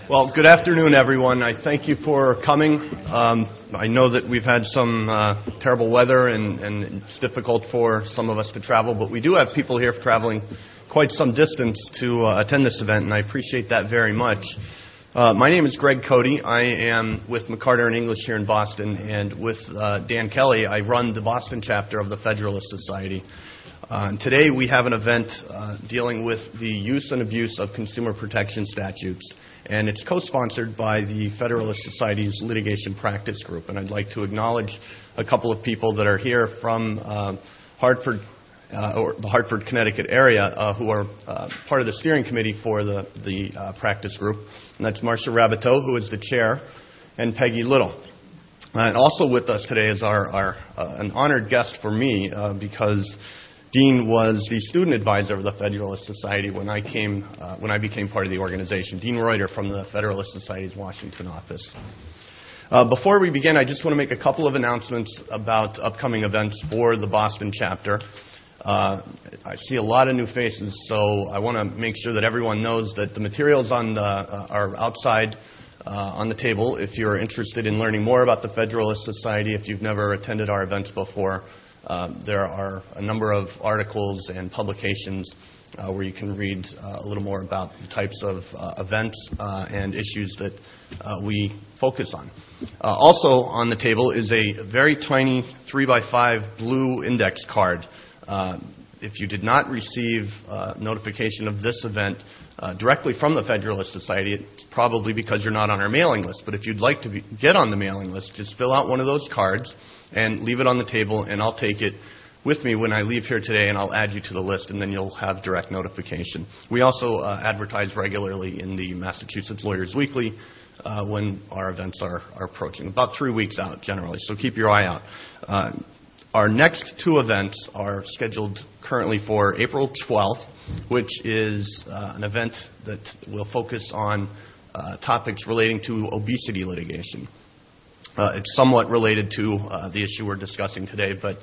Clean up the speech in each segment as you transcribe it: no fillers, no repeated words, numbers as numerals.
Well, good afternoon, everyone. I thank you for coming. I know that we've had some terrible weather and it's difficult for some of us to travel, but we do have people here traveling quite some distance to attend this event, and I appreciate that very much. My name is Greg Cody. I am with McCarter and English here in Boston, and with Dan Kelly, I run the Boston chapter of the Federalist Society. Today we have an event dealing with the use and abuse of consumer protection statutes, and it's co-sponsored by the Federalist Society's Litigation Practice Group. And I'd like to acknowledge a couple of people that are here from Hartford, or the Hartford, Connecticut area, who are part of the steering committee for the practice group. And that's Marcia Rabateau, who is the chair, and Peggy Little. And also with us today is an honored guest for me because Dean was the student advisor of the Federalist Society when I became part of the organization. Dean Reuter from the Federalist Society's Washington office. Before we begin, I just want to make a couple of announcements about upcoming events for the Boston chapter. I see a lot of new faces, so I want to make sure that everyone knows that the materials are outside on the table. If you're interested in learning more about the Federalist Society, if you've never attended our events before, there are a number of articles and publications where you can read a little more about the types of events and issues that we focus on. Also on the table is a very tiny 3x5 blue index card. If you did not receive notification of this event directly from the Federalist Society, it's probably because you're not on our mailing list. But if you'd like to get on the mailing list, just fill out one of those cards and leave it on the table, and I'll take it with me when I leave here today, and I'll add you to the list, and then you'll have direct notification. We also advertise regularly in the Massachusetts Lawyers Weekly when our events are approaching, about 3 weeks out generally, so keep your eye out. Our next two events are scheduled currently for April 12th, which is an event that will focus on topics relating to obesity litigation. It's somewhat related to the issue we're discussing today, but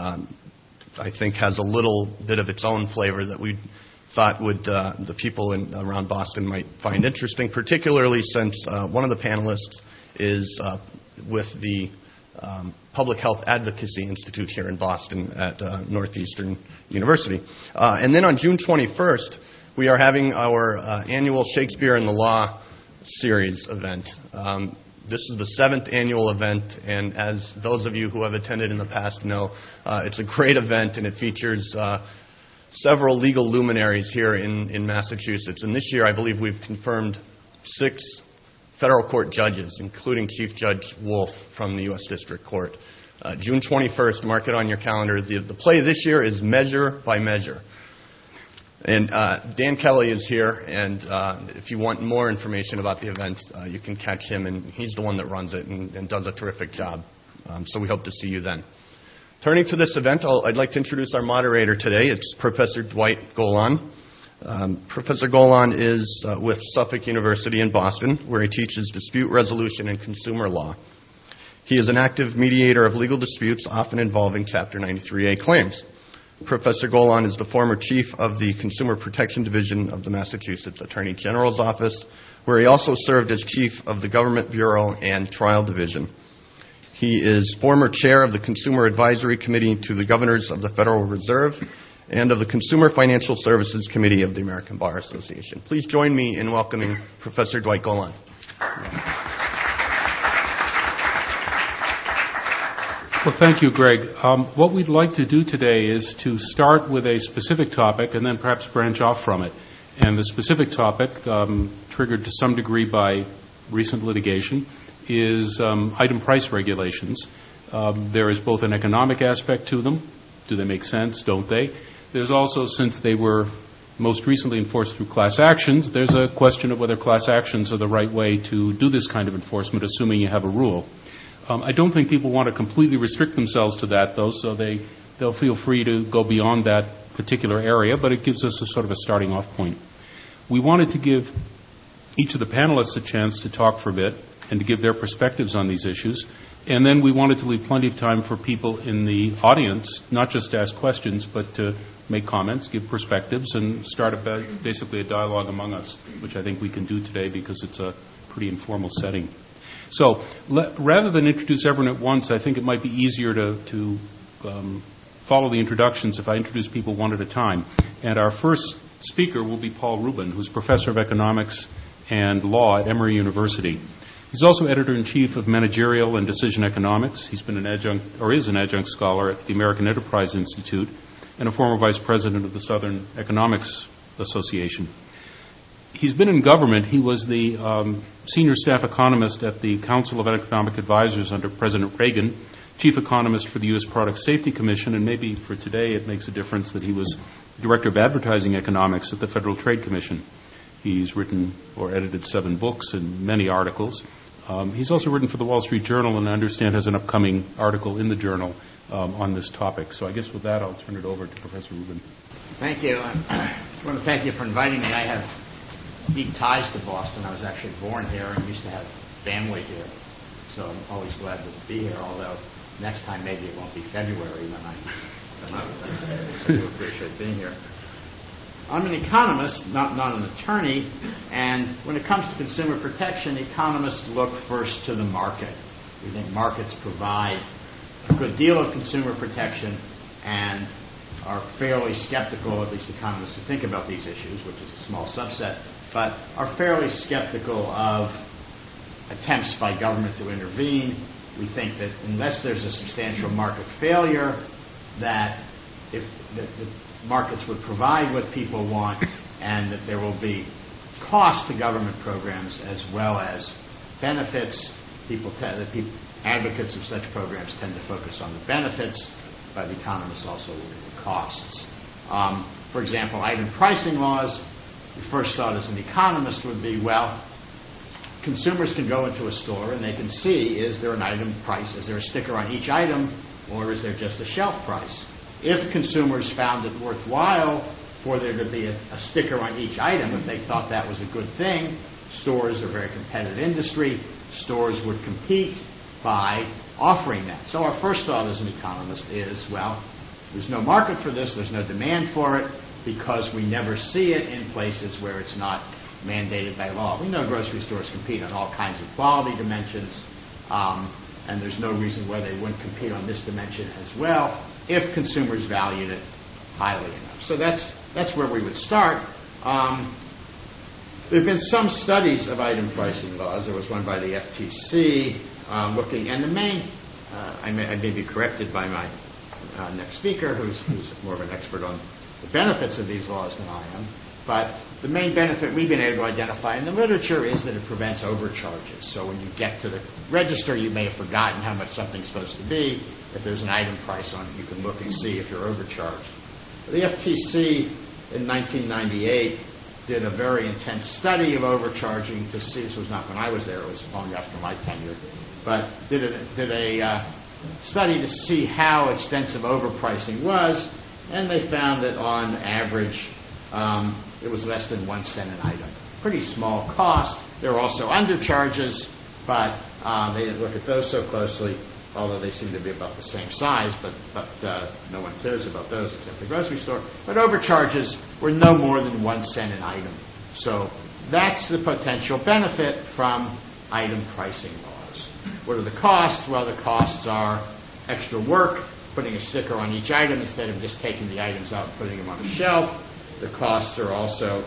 I think has a little bit of its own flavor that we thought the people around Boston might find interesting, particularly since one of the panelists is with the Public Health Advocacy Institute here in Boston at Northeastern University. And then on June 21st, we are having our annual Shakespeare in the Law series event. This is the 7th annual event, and as those of you who have attended in the past know, it's a great event, and it features several legal luminaries here in Massachusetts. And this year, I believe we've confirmed 6 federal court judges, including Chief Judge Wolf from the U.S. District Court. June 21st, mark it on your calendar. The play this year is Measure by Measure. And Dan Kelly is here, and if you want more information about the event, you can catch him, and he's the one that runs it and does a terrific job. So we hope to see you then. Turning to this event, I'd like to introduce our moderator today. It's Professor Dwight Golan. Professor Golan is with Suffolk University in Boston, where he teaches dispute resolution and consumer law. He is an active mediator of legal disputes, often involving Chapter 93A claims. Professor Golan is the former chief of the Consumer Protection Division of the Massachusetts Attorney General's Office, where he also served as chief of the Government Bureau and Trial Division. He is former chair of the Consumer Advisory Committee to the Governors of the Federal Reserve and of the Consumer Financial Services Committee of the American Bar Association. Please join me in welcoming Professor Dwight Golan. Well, thank you, Greg. What we'd like to do today is to start with a specific topic and then perhaps branch off from it. And the specific topic, triggered to some degree by recent litigation, is item price regulations. There is both an economic aspect to them. Do they make sense? Don't they? There's also, since they were most recently enforced through class actions, there's a question of whether class actions are the right way to do this kind of enforcement, assuming you have a rule. I don't think people want to completely restrict themselves to that, though, so they'll feel free to go beyond that particular area, but it gives us a sort of a starting off point. We wanted to give each of the panelists a chance to talk for a bit and to give their perspectives on these issues. And then we wanted to leave plenty of time for people in the audience, not just to ask questions, but to make comments, give perspectives, and start basically a dialogue among us, which I think we can do today because it's a pretty informal setting. So rather than introduce everyone at once, I think it might be easier to follow the introductions if I introduce people one at a time. And our first speaker will be Paul Rubin, who's professor of economics and law at Emory University. He's also editor-in-chief of Managerial and Decision Economics. He's been is an adjunct scholar at the American Enterprise Institute and a former vice president of the Southern Economics Association. He's been in government. He was the senior staff economist at the Council of Economic Advisors under President Reagan, chief economist for the U.S. Product Safety Commission, and maybe for today it makes a difference that he was director of advertising economics at the Federal Trade Commission. He's written or edited 7 books and many articles. He's also written for the Wall Street Journal and I understand has an upcoming article in the journal on this topic. So I guess with that I'll turn it over to Professor Rubin. Thank you. I want to thank you for inviting me. I have deep ties to Boston. I was actually born here and used to have family here. So I'm always glad to be here, although next time maybe it won't be February when I do appreciate being here. I'm an economist, not an attorney, and when it comes to consumer protection, economists look first to the market. We think markets provide a good deal of consumer protection and are fairly skeptical, at least economists who think about these issues, which is a small subset, but are fairly skeptical of attempts by government to intervene. We think that unless there's a substantial market failure, that if the markets would provide what people want and that there will be cost to government programs as well as benefits. Advocates of such programs tend to focus on the benefits, but economists also look at the costs. For example, item pricing laws, the first thought as an economist would be, well, consumers can go into a store and they can see, is there an item price, is there a sticker on each item, or is there just a shelf price? If consumers found it worthwhile for there to be a sticker on each item, if they thought that was a good thing, stores are a very competitive industry, stores would compete by offering that. So our first thought as an economist is, well, there's no market for this, there's no demand for it, because we never see it in places where it's not mandated by law. We know grocery stores compete on all kinds of quality dimensions, and there's no reason why they wouldn't compete on this dimension as well if consumers valued it highly enough. So that's where we would start. There have been some studies of item pricing laws. There was one by the FTC looking, and the main, I may be corrected by my next speaker, who's more of an expert on the benefits of these laws than I am, but the main benefit we've been able to identify in the literature is that it prevents overcharges. So when you get to the register, you may have forgotten how much something's supposed to be. If there's an item price on it, you can look and see if you're overcharged. The FTC in 1998 did a very intense study of overcharging to see, this was not when I was there, it was long after my tenure, but did a study to see how extensive overpricing was, and they found that on average it was less than 1 cent an item. Pretty small cost. There were also undercharges, but they didn't look at those so closely, although they seem to be about the same size, but no one cares about those except the grocery store. But overcharges were no more than 1 cent an item. So that's the potential benefit from item pricing laws. What are the costs? Well, the costs are extra work, putting a sticker on each item instead of just taking the items out and putting them on a shelf. The costs are also,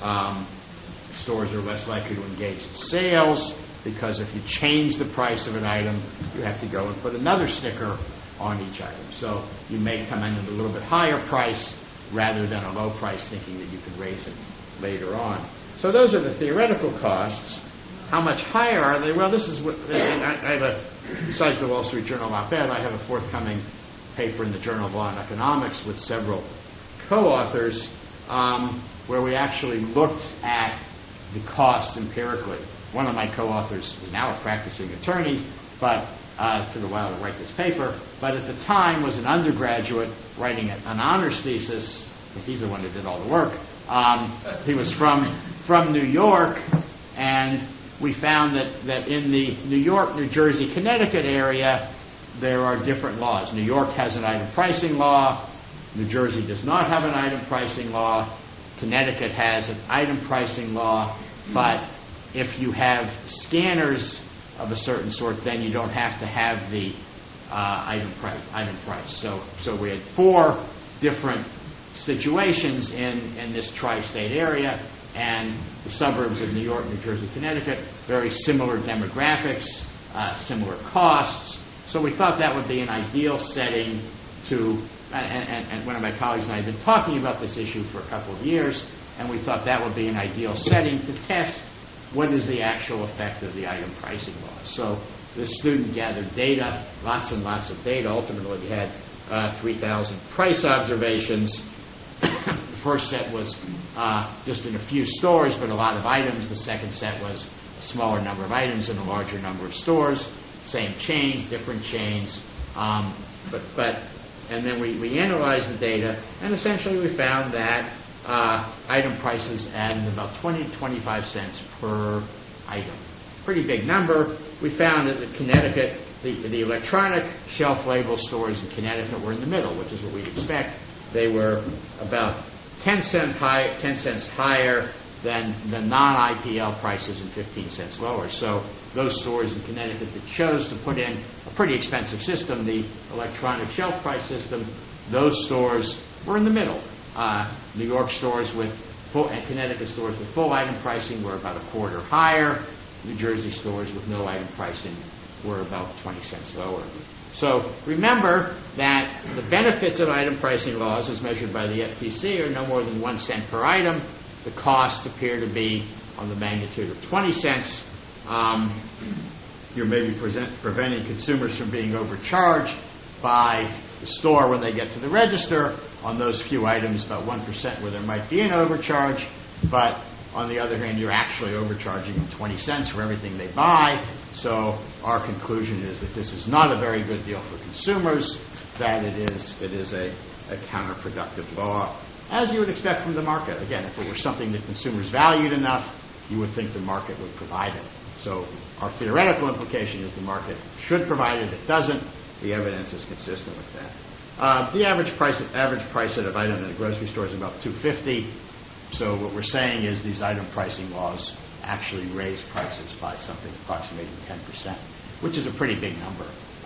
stores are less likely to engage in sales, because if you change the price of an item, you have to go and put another sticker on each item. So you may come in at a little bit higher price rather than a low price, thinking that you can raise it later on. So those are the theoretical costs. How much higher are they? Well, this is what I have besides the Wall Street Journal op-ed, I have a forthcoming paper in the Journal of Law and Economics with several co-authors where we actually looked at the costs empirically. One of my co-authors is now a practicing attorney, but it took a while to write this paper, but at the time was an undergraduate writing an honors thesis. He's the one who did all the work. He was from New York, and we found that in the New York, New Jersey, Connecticut area, there are different laws. New York has an item pricing law. New Jersey does not have an item pricing law. Connecticut has an item pricing law. But if you have scanners of a certain sort, then you don't have to have the item price. So we had 4 different situations in this tri-state area, and the suburbs of New York, New Jersey, Connecticut, very similar demographics, similar costs. So we thought that would be an ideal setting to, and one of my colleagues and I have been talking about this issue for a couple of years, and we thought that would be an ideal setting to test what is the actual effect of the item pricing laws. So the student gathered data, lots and lots of data. Ultimately, we had 3,000 price observations. The first set was just in a few stores, but a lot of items. The second set was a smaller number of items in a larger number of stores. Same chains, different chains. And then we analyzed the data, and essentially we found that item prices added about 20 to 25 cents per item. Pretty big number. We found that in Connecticut, the electronic shelf label stores in Connecticut were in the middle, which is what we'd expect. They were about 10 cents higher than the non-IPL prices and 15 cents lower. So those stores in Connecticut that chose to put in a pretty expensive system, the electronic shelf price system, those stores were in the middle. New York stores with full, and Connecticut stores with full item pricing were about a quarter higher. New Jersey stores with no item pricing were about 20 cents lower. So remember that the benefits of item pricing laws as measured by the FTC are no more than 1 cent per item. The costs appear to be on the magnitude of 20 cents. You're maybe preventing consumers from being overcharged by the store when they get to the register on those few items, about 1% where there might be an overcharge. But on the other hand, you're actually overcharging them 20 cents for everything they buy. So our conclusion is that this is not a very good deal for consumers, that it is a counterproductive law, as you would expect from the market. Again, if it were something that consumers valued enough, you would think the market would provide it. So our theoretical implication is the market should provide it. It doesn't. The evidence is consistent with that. The average price at an item in a grocery store is about $2.50. So what we're saying is these item pricing laws actually raise prices by something approximating 10%, which is a pretty big number.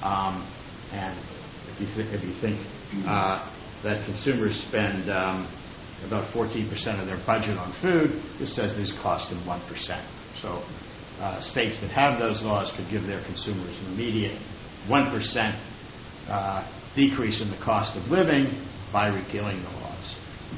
And if you think that consumers spend about 14% of their budget on food, this says these cost them 1%. So states that have those laws could give their consumers an immediate 1% decrease in the cost of living by repealing the laws.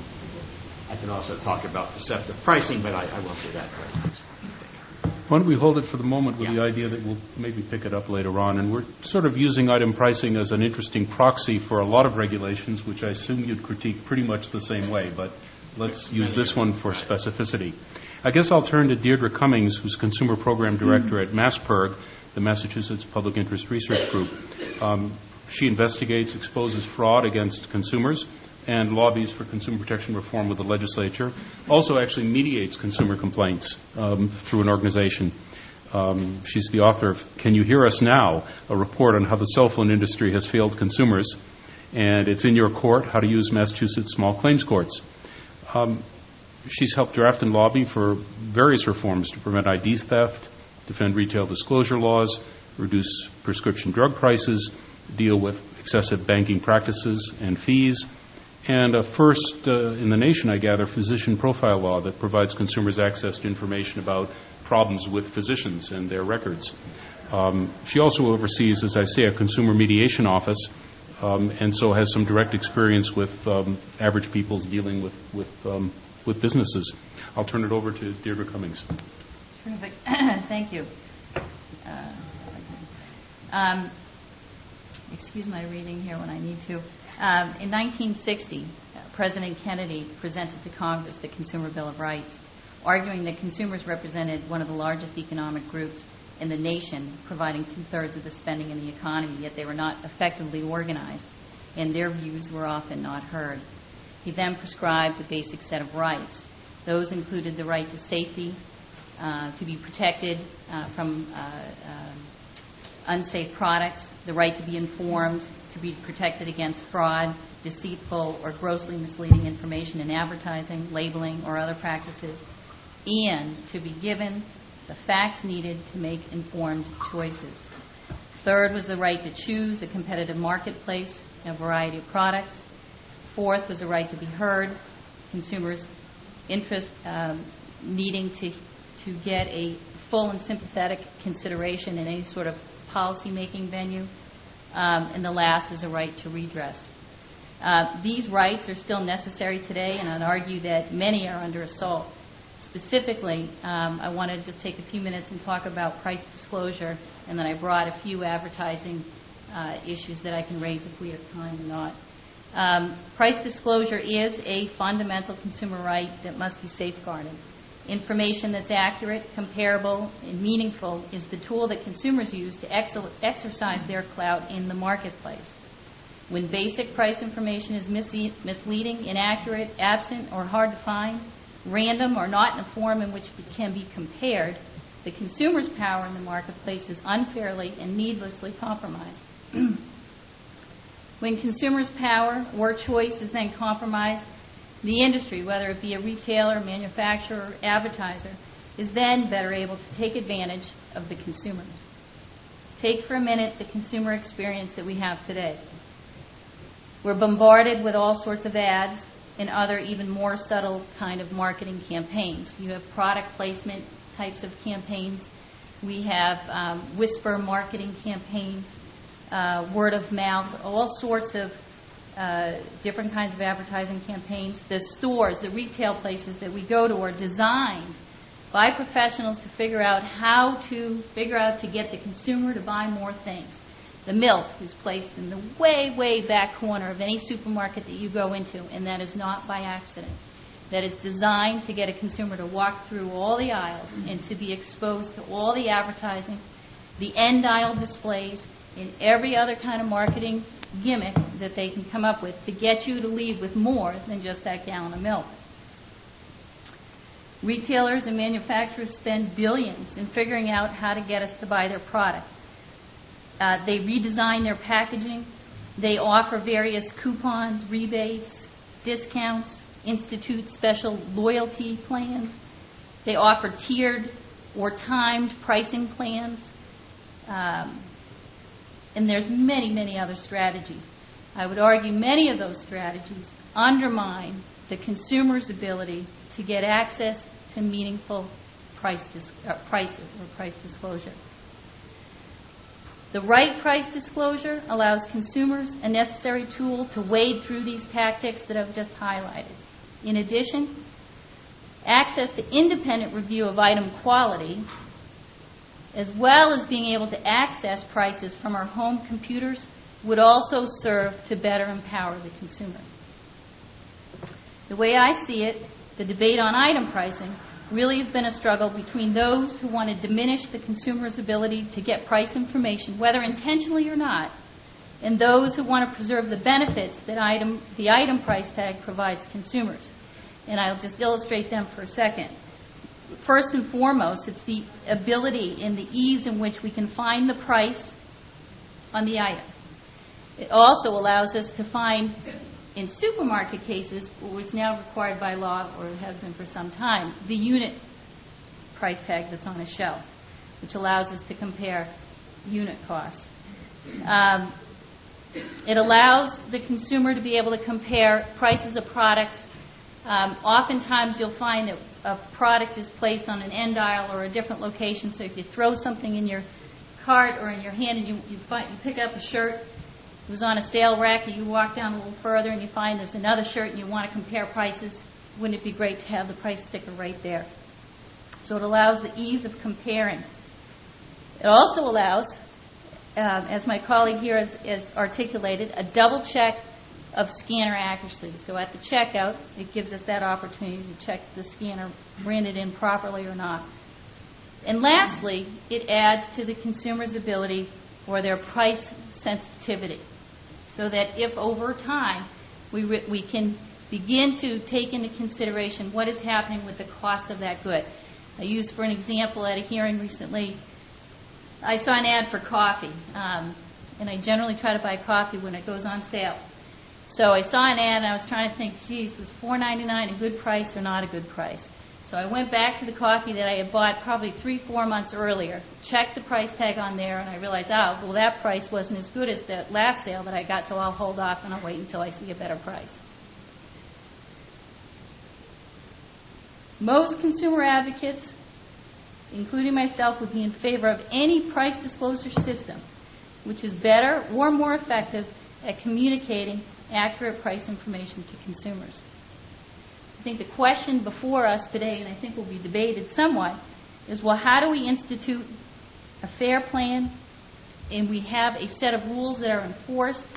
I could also talk about deceptive pricing, but I won't do that right now. Why don't we hold it for the moment with the idea that we'll maybe pick it up later on. And we're sort of using item pricing as an interesting proxy for a lot of regulations, which I assume you'd critique pretty much the same way, but let's use this one for specificity. I guess I'll turn to Deirdre Cummings, who's Consumer Program Director at MassPIRG, the Massachusetts Public Interest Research Group. She investigates, exposes fraud against consumers, and lobbies for consumer protection reform with the legislature. Also actually mediates consumer complaints through an organization. She's the author of Can You Hear Us Now?, a report on how the cell phone industry has failed consumers. And it's in your court, How to Use Massachusetts Small Claims Courts. She's helped draft and lobby for various reforms to prevent ID theft, defend retail disclosure laws, reduce prescription drug prices, deal with excessive banking practices and fees, and a first in the nation, I gather, physician profile law that provides consumers access to information about problems with physicians and their records. She also oversees, as I say, a consumer mediation office, and so has some direct experience with average people dealing with businesses. I'll turn it over to Deirdre Cummings. Terrific. Thank you. Excuse my reading here when I need to. In 1960, President Kennedy presented to Congress the Consumer Bill of Rights, arguing that consumers represented one of the largest economic groups in the nation, providing 2/3 of the spending in the economy, yet they were not effectively organized, and their views were often not heard. He then prescribed a basic set of rights. Those included the right to safety, to be protected from unsafe products, the right to be informed, to be protected against fraud, deceitful, or grossly misleading information in advertising, labeling, or other practices, and to be given the facts needed to make informed choices. Third was the right to choose a competitive marketplace and a variety of products. Fourth was the right to be heard, consumers' interest needing to get a full and sympathetic consideration in any sort of policy-making venue. And the last is a right to redress. These rights are still necessary today, and I'd argue that many are under assault. Specifically, I want to just take a few minutes and talk about price disclosure, and then I brought a few advertising issues that I can raise if we have time or not. Price disclosure is a fundamental consumer right that must be safeguarded. Information that's accurate, comparable, and meaningful is the tool that consumers use to exercise their clout in the marketplace. When basic price information is misleading, inaccurate, absent, or hard to find, random, or not in a form in which it can be compared, the consumer's power in the marketplace is unfairly and needlessly compromised. When consumers' power or choice is then compromised, the industry, whether it be a retailer, manufacturer, or advertiser, is then better able to take advantage of the consumer. Take for a minute the consumer experience that we have today. We're bombarded with all sorts of ads and other even more subtle kind of marketing campaigns. You have product placement types of campaigns. We have whisper marketing campaigns, word of mouth, all sorts of different kinds of advertising campaigns. The stores, the retail places that we go to are designed by professionals to figure out to get the consumer to buy more things. The milk is placed in the way, way back corner of any supermarket that you go into, and that is not by accident. That is designed to get a consumer to walk through all the aisles and to be exposed to all the advertising, the end aisle displays, and every other kind of marketing gimmick that they can come up with to get you to leave with more than just that gallon of milk. Retailers and manufacturers spend billions in figuring out how to get us to buy their product. They redesign their packaging. They offer various coupons, rebates, discounts, institute special loyalty plans. They offer tiered or timed pricing plans. And there's many, many other strategies. I would argue many of those strategies undermine the consumer's ability to get access to meaningful prices or price disclosure. The right price disclosure allows consumers a necessary tool to wade through these tactics that I've just highlighted. In addition, access to independent review of item quality, as well as being able to access prices from our home computers, would also serve to better empower the consumer. The way I see it, the debate on item pricing really has been a struggle between those who want to diminish the consumer's ability to get price information, whether intentionally or not, and those who want to preserve the benefits that the item price tag provides consumers. And I'll just illustrate them for a second. First and foremost, it's the ability and the ease in which we can find the price on the item. It also allows us to find, in supermarket cases, which is now required by law, or has been for some time, the unit price tag that's on a shelf, which allows us to compare unit costs. It allows the consumer to be able to compare prices of products. Oftentimes you'll find that a product is placed on an end aisle or a different location, so if you throw something in your cart or in your hand and you pick up a shirt, it was on a sale rack, and you walk down a little further and you find there's another shirt and you want to compare prices, wouldn't it be great to have the price sticker right there? So it allows the ease of comparing. It also allows, as my colleague here has articulated, a double check of scanner accuracy. So at the checkout, it gives us that opportunity to check the scanner ran it in properly or not. And lastly, it adds to the consumer's ability or their price sensitivity, so that if over time we can begin to take into consideration what is happening with the cost of that good. I used for an example at a hearing recently, I saw an ad for coffee, and I generally try to buy coffee when it goes on sale. So I saw an ad, and I was trying to think, geez, was $4.99 a good price or not a good price? So I went back to the coffee that I had bought probably 3-4 months earlier, checked the price tag on there, and I realized, well, that price wasn't as good as the last sale that I got, so I'll hold off and I'll wait until I see a better price. Most consumer advocates, including myself, would be in favor of any price disclosure system which is better or more effective at communicating accurate price information to consumers. I think the question before us today, and I think will be debated somewhat, is, well, how do we institute a fair plan and we have a set of rules that are enforced?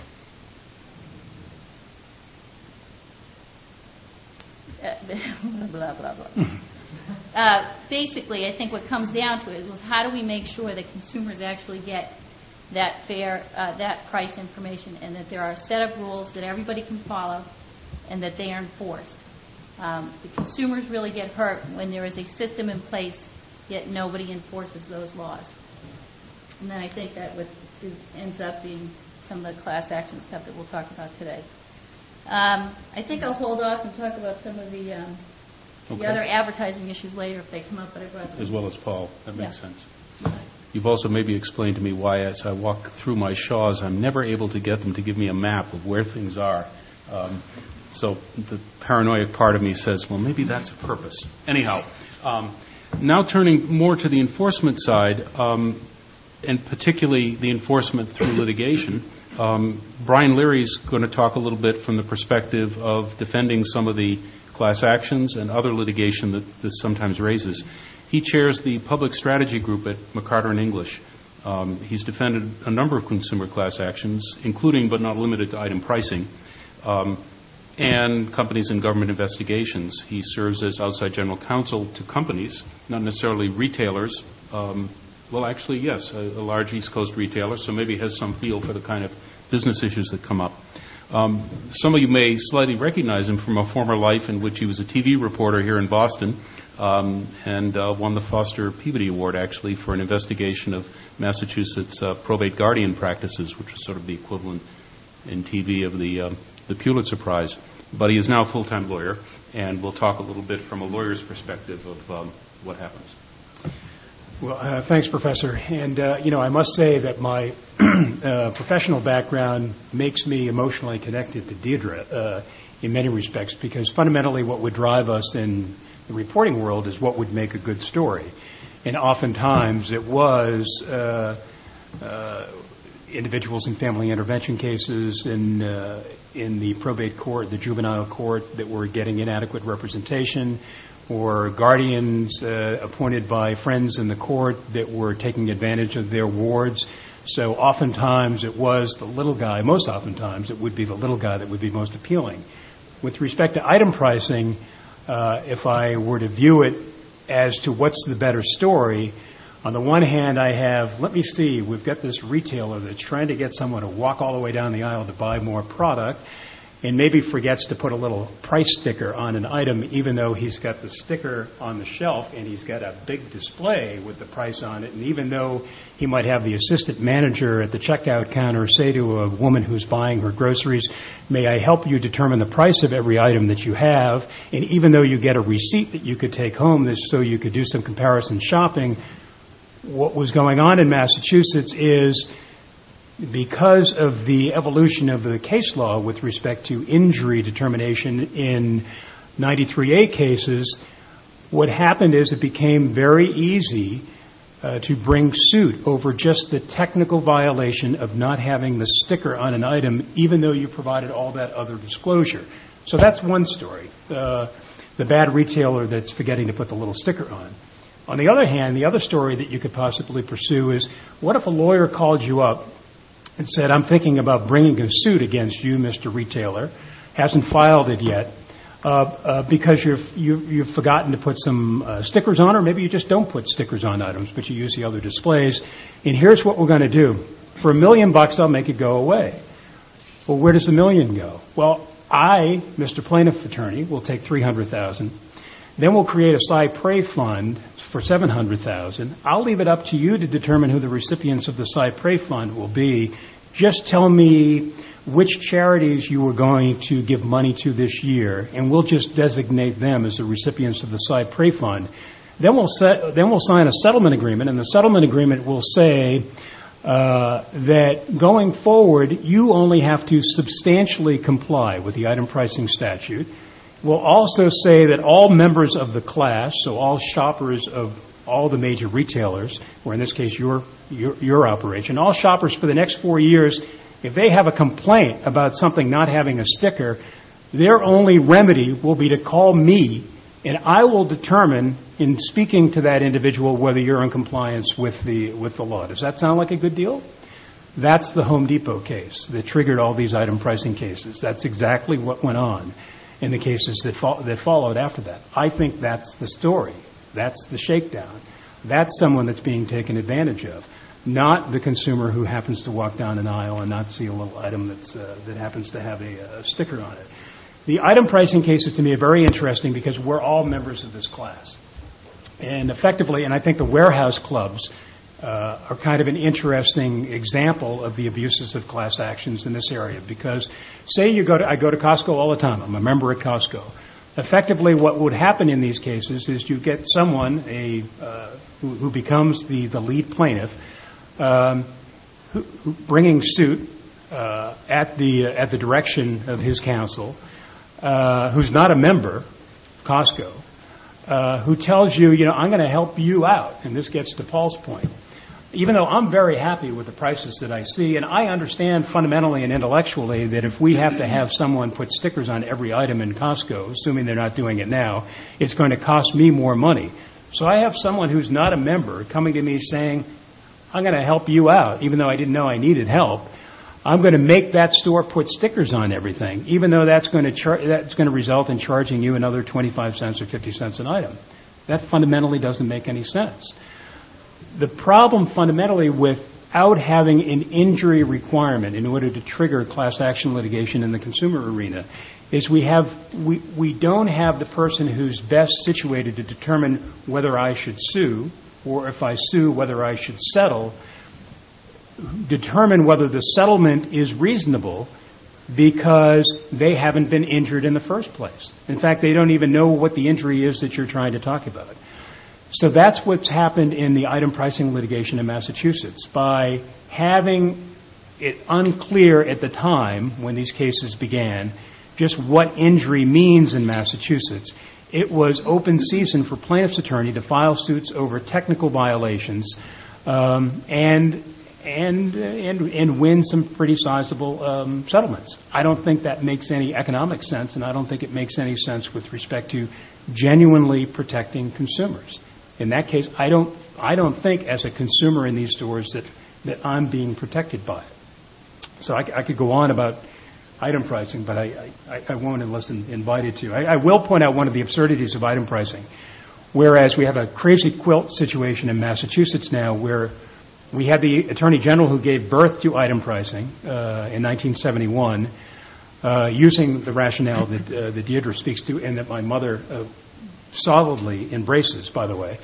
Blah, blah, blah. Basically, I think what comes down to it was, how do we make sure that consumers actually get that fair, that price information, and that there are a set of rules that everybody can follow and that they are enforced. The consumers really get hurt when there is a system in place, yet nobody enforces those laws. And then I think that ends up being some of the class action stuff that we'll talk about today. I think I'll hold off and talk about some of the other advertising issues later if they come up, but I brought some. As well as Paul. That makes sense. You've also maybe explained to me why, as I walk through my Shaws, I'm never able to get them to give me a map of where things are. So the paranoid part of me says, well, maybe that's a purpose. Anyhow, now turning more to the enforcement side, and particularly the enforcement through litigation, Brian Leary's going to talk a little bit from the perspective of defending some of the class actions and other litigation that this sometimes raises. He chairs the public strategy group at McCarter and English. He's defended a number of consumer class actions, including but not limited to item pricing, and companies and government investigations. He serves as outside general counsel to companies, not necessarily retailers. Well, actually, yes, a large East Coast retailer, so maybe has some feel for the kind of business issues that come up. Some of you may slightly recognize him from a former life in which he was a TV reporter here in Boston, and won the Foster Peabody Award, actually, for an investigation of Massachusetts probate guardian practices, which was sort of the equivalent in TV of the Pulitzer Prize. But he is now a full-time lawyer, and we'll talk a little bit from a lawyer's perspective of what happens. Well, thanks, Professor. And, I must say that my professional background makes me emotionally connected to Deirdre in many respects, because fundamentally what would drive us in the reporting world is what would make a good story. And oftentimes it was individuals in family intervention cases in the probate court, the juvenile court, that were getting inadequate representation, or guardians appointed by friends in the court that were taking advantage of their wards. So oftentimes it was the little guy, most oftentimes it would be the little guy that would be most appealing. With respect to item pricing, if I were to view it as to what's the better story, on the one hand I have, we've got this retailer that's trying to get someone to walk all the way down the aisle to buy more product, and maybe forgets to put a little price sticker on an item, even though he's got the sticker on the shelf and he's got a big display with the price on it. And even though he might have the assistant manager at the checkout counter say to a woman who's buying her groceries, may I help you determine the price of every item that you have? And even though you get a receipt that you could take home so you could do some comparison shopping, what was going on in Massachusetts is, because of the evolution of the case law with respect to injury determination in 93A cases, what happened is it became very easy to bring suit over just the technical violation of not having the sticker on an item, even though you provided all that other disclosure. So that's one story, the bad retailer that's forgetting to put the little sticker on. On the other hand, the other story that you could possibly pursue is, what if a lawyer called you up and said, I'm thinking about bringing a suit against you, Mr. Retailer, hasn't filed it yet, because you've forgotten to put some stickers on, or maybe you just don't put stickers on items, but you use the other displays, and here's what we're going to do. For $1 million, I'll make it go away. Well, where does the $1 million go? Well, I, Mr. Plaintiff Attorney, will take $300,000. Then we'll create a Cypre fund for $700,000. I'll leave it up to you to determine who the recipients of the Cypre fund will be. Just tell me which charities you are going to give money to this year, and we'll just designate them as the recipients of the Cypre fund. Then we'll sign a settlement agreement, and the settlement agreement will say that going forward, you only have to substantially comply with the item pricing statute. We'll also say that all members of the class, so all shoppers of all the major retailers, or in this case your operation, all shoppers for the next 4 years, if they have a complaint about something not having a sticker, their only remedy will be to call me, and I will determine in speaking to that individual whether you're in compliance with the law. Does that sound like a good deal? That's the Home Depot case that triggered all these item pricing cases. That's exactly what went on in the cases that followed after that. I think that's the story. That's the shakedown. That's someone that's being taken advantage of, not the consumer who happens to walk down an aisle and not see a little item that happens to have a sticker on it. The item pricing cases to me are very interesting because we're all members of this class. And effectively, and I think the warehouse clubs are kind of an interesting example of the abuses of class actions in this area. Because say I go to Costco all the time. I'm a member at Costco. Effectively, what would happen in these cases is you get someone who becomes the lead plaintiff, who bringing suit at the direction of his counsel, who's not a member, Costco, who tells you, I'm going to help you out. And this gets to Paul's point. Even though I'm very happy with the prices that I see, and I understand fundamentally and intellectually that if we have to have someone put stickers on every item in Costco, assuming they're not doing it now, it's going to cost me more money. So I have someone who's not a member coming to me saying, I'm going to help you out, even though I didn't know I needed help. I'm going to make that store put stickers on everything, even though that's going to result in charging you another 25 cents or 50 cents an item. That fundamentally doesn't make any sense. The problem fundamentally without having an injury requirement in order to trigger class action litigation in the consumer arena is we don't have the person who's best situated to determine whether I should sue, or if I sue, whether I should settle, determine whether the settlement is reasonable because they haven't been injured in the first place. In fact, they don't even know what the injury is that you're trying to talk about. So that's what's happened in the item pricing litigation in Massachusetts. By having it unclear at the time when these cases began just what injury means in Massachusetts, it was open season for plaintiff's attorney to file suits over technical violations and win some pretty sizable settlements. I don't think that makes any economic sense, and I don't think it makes any sense with respect to genuinely protecting consumers. In that case, I don't think as a consumer in these stores that I'm being protected by it. So I could go on about item pricing, but I won't unless invited to. I will point out one of the absurdities of item pricing. Whereas we have a crazy quilt situation in Massachusetts now where we had the Attorney General who gave birth to item pricing in 1971 using the rationale that Deirdre speaks to and that my mother solidly embraces, by the way.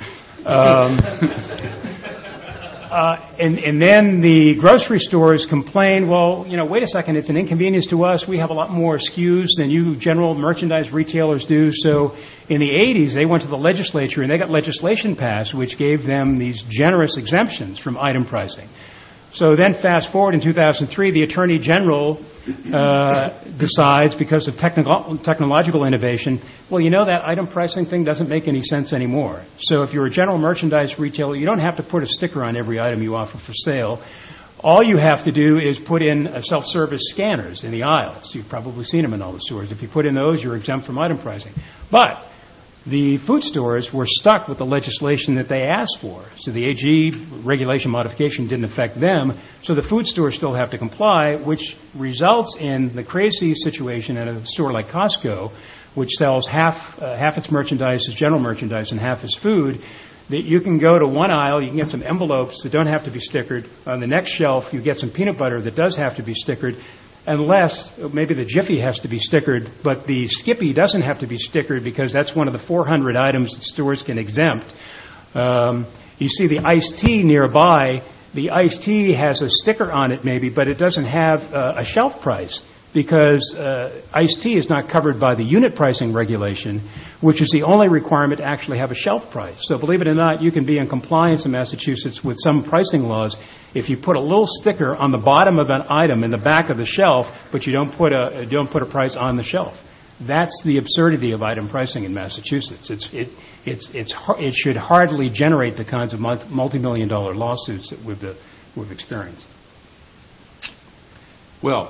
And then the grocery stores complain, well, wait a second, it's an inconvenience to us. We have a lot more SKUs than you general merchandise retailers do. So in the 80s, they went to the legislature and they got legislation passed which gave them these generous exemptions from item pricing. So then fast forward in 2003, the Attorney General decides, because of technological innovation, well, that item pricing thing doesn't make any sense anymore. So if you're a general merchandise retailer, you don't have to put a sticker on every item you offer for sale. All you have to do is put in self-service scanners in the aisles. You've probably seen them in all the stores. If you put in those, you're exempt from item pricing. But the food stores were stuck with the legislation that they asked for. So the AG regulation modification didn't affect them, so the food stores still have to comply, which results in the crazy situation at a store like Costco, which sells half its merchandise as general merchandise and half as food, that you can go to one aisle, you can get some envelopes that don't have to be stickered. On the next shelf, you get some peanut butter that does have to be stickered. unless maybe the Jiffy has to be stickered, but the Skippy doesn't have to be stickered because that's one of the 400 items that stores can exempt. You see the iced tea nearby. The iced tea has a sticker on it maybe, but it doesn't have a shelf price because iced tea is not covered by the unit pricing regulation, which is the only requirement to actually have a shelf price. So believe it or not, you can be in compliance in Massachusetts with some pricing laws if you put a little sticker on the bottom of an item in the back of the shelf, but you don't put a price on the shelf. That's the absurdity of item pricing in Massachusetts. It should hardly generate the kinds of multi-million-dollar lawsuits that we've experienced. Well,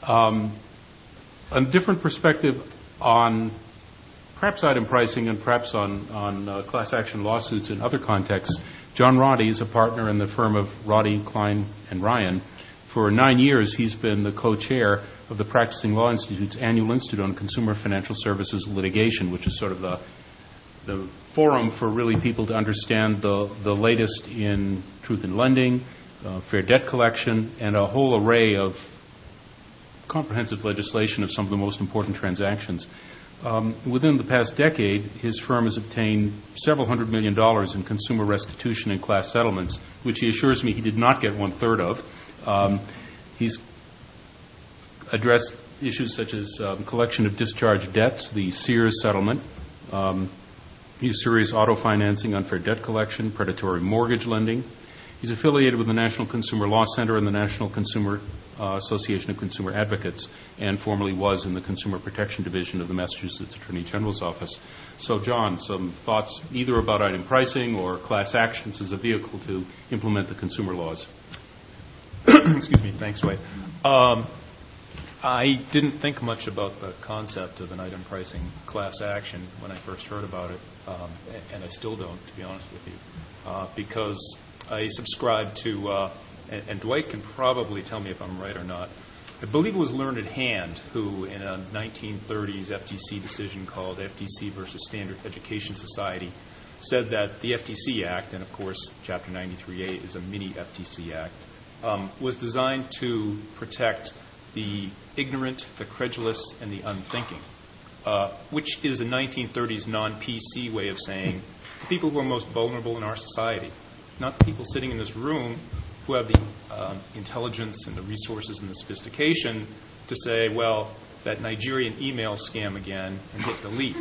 a different perspective on perhaps item pricing and perhaps on class action lawsuits in other contexts. John Roddy is a partner in the firm of Roddy, Klein, and Ryan. For 9 years, he's been the co-chair of the Practicing Law Institute's annual Institute on Consumer Financial Services Litigation, which is sort of the forum for really people to understand the latest in truth in lending, fair debt collection, and a whole array of comprehensive legislation of some of the most important transactions. Within the past decade, his firm has obtained several $100 million in consumer restitution and class settlements, which he assures me he did not get 1/3 of. He's addressed issues such as collection of discharged debts, the Sears settlement, usurious auto financing, unfair debt collection, predatory mortgage lending. He's affiliated with the National Consumer Law Center and the National Consumer Association of Consumer Advocates, and formerly was in the Consumer Protection Division of the Massachusetts Attorney General's Office. So, John, some thoughts either about item pricing or class actions as a vehicle to implement the consumer laws? Excuse me. Thanks, Wade. I didn't think much about the concept of an item pricing class action when I first heard about it, and I still don't, to be honest with you, because I subscribe to, and Dwight can probably tell me if I'm right or not, I believe it was Learned Hand who, in a 1930s FTC decision called FTC versus Standard Education Society, said that the FTC Act, and of course Chapter 93A is a mini FTC Act, was designed to protect the ignorant, the credulous, and the unthinking, which is a 1930s non-PC way of saying the people who are most vulnerable in our society, not the people sitting in this room who have the intelligence and the resources and the sophistication to say, well, that Nigerian email scam again, and hit delete.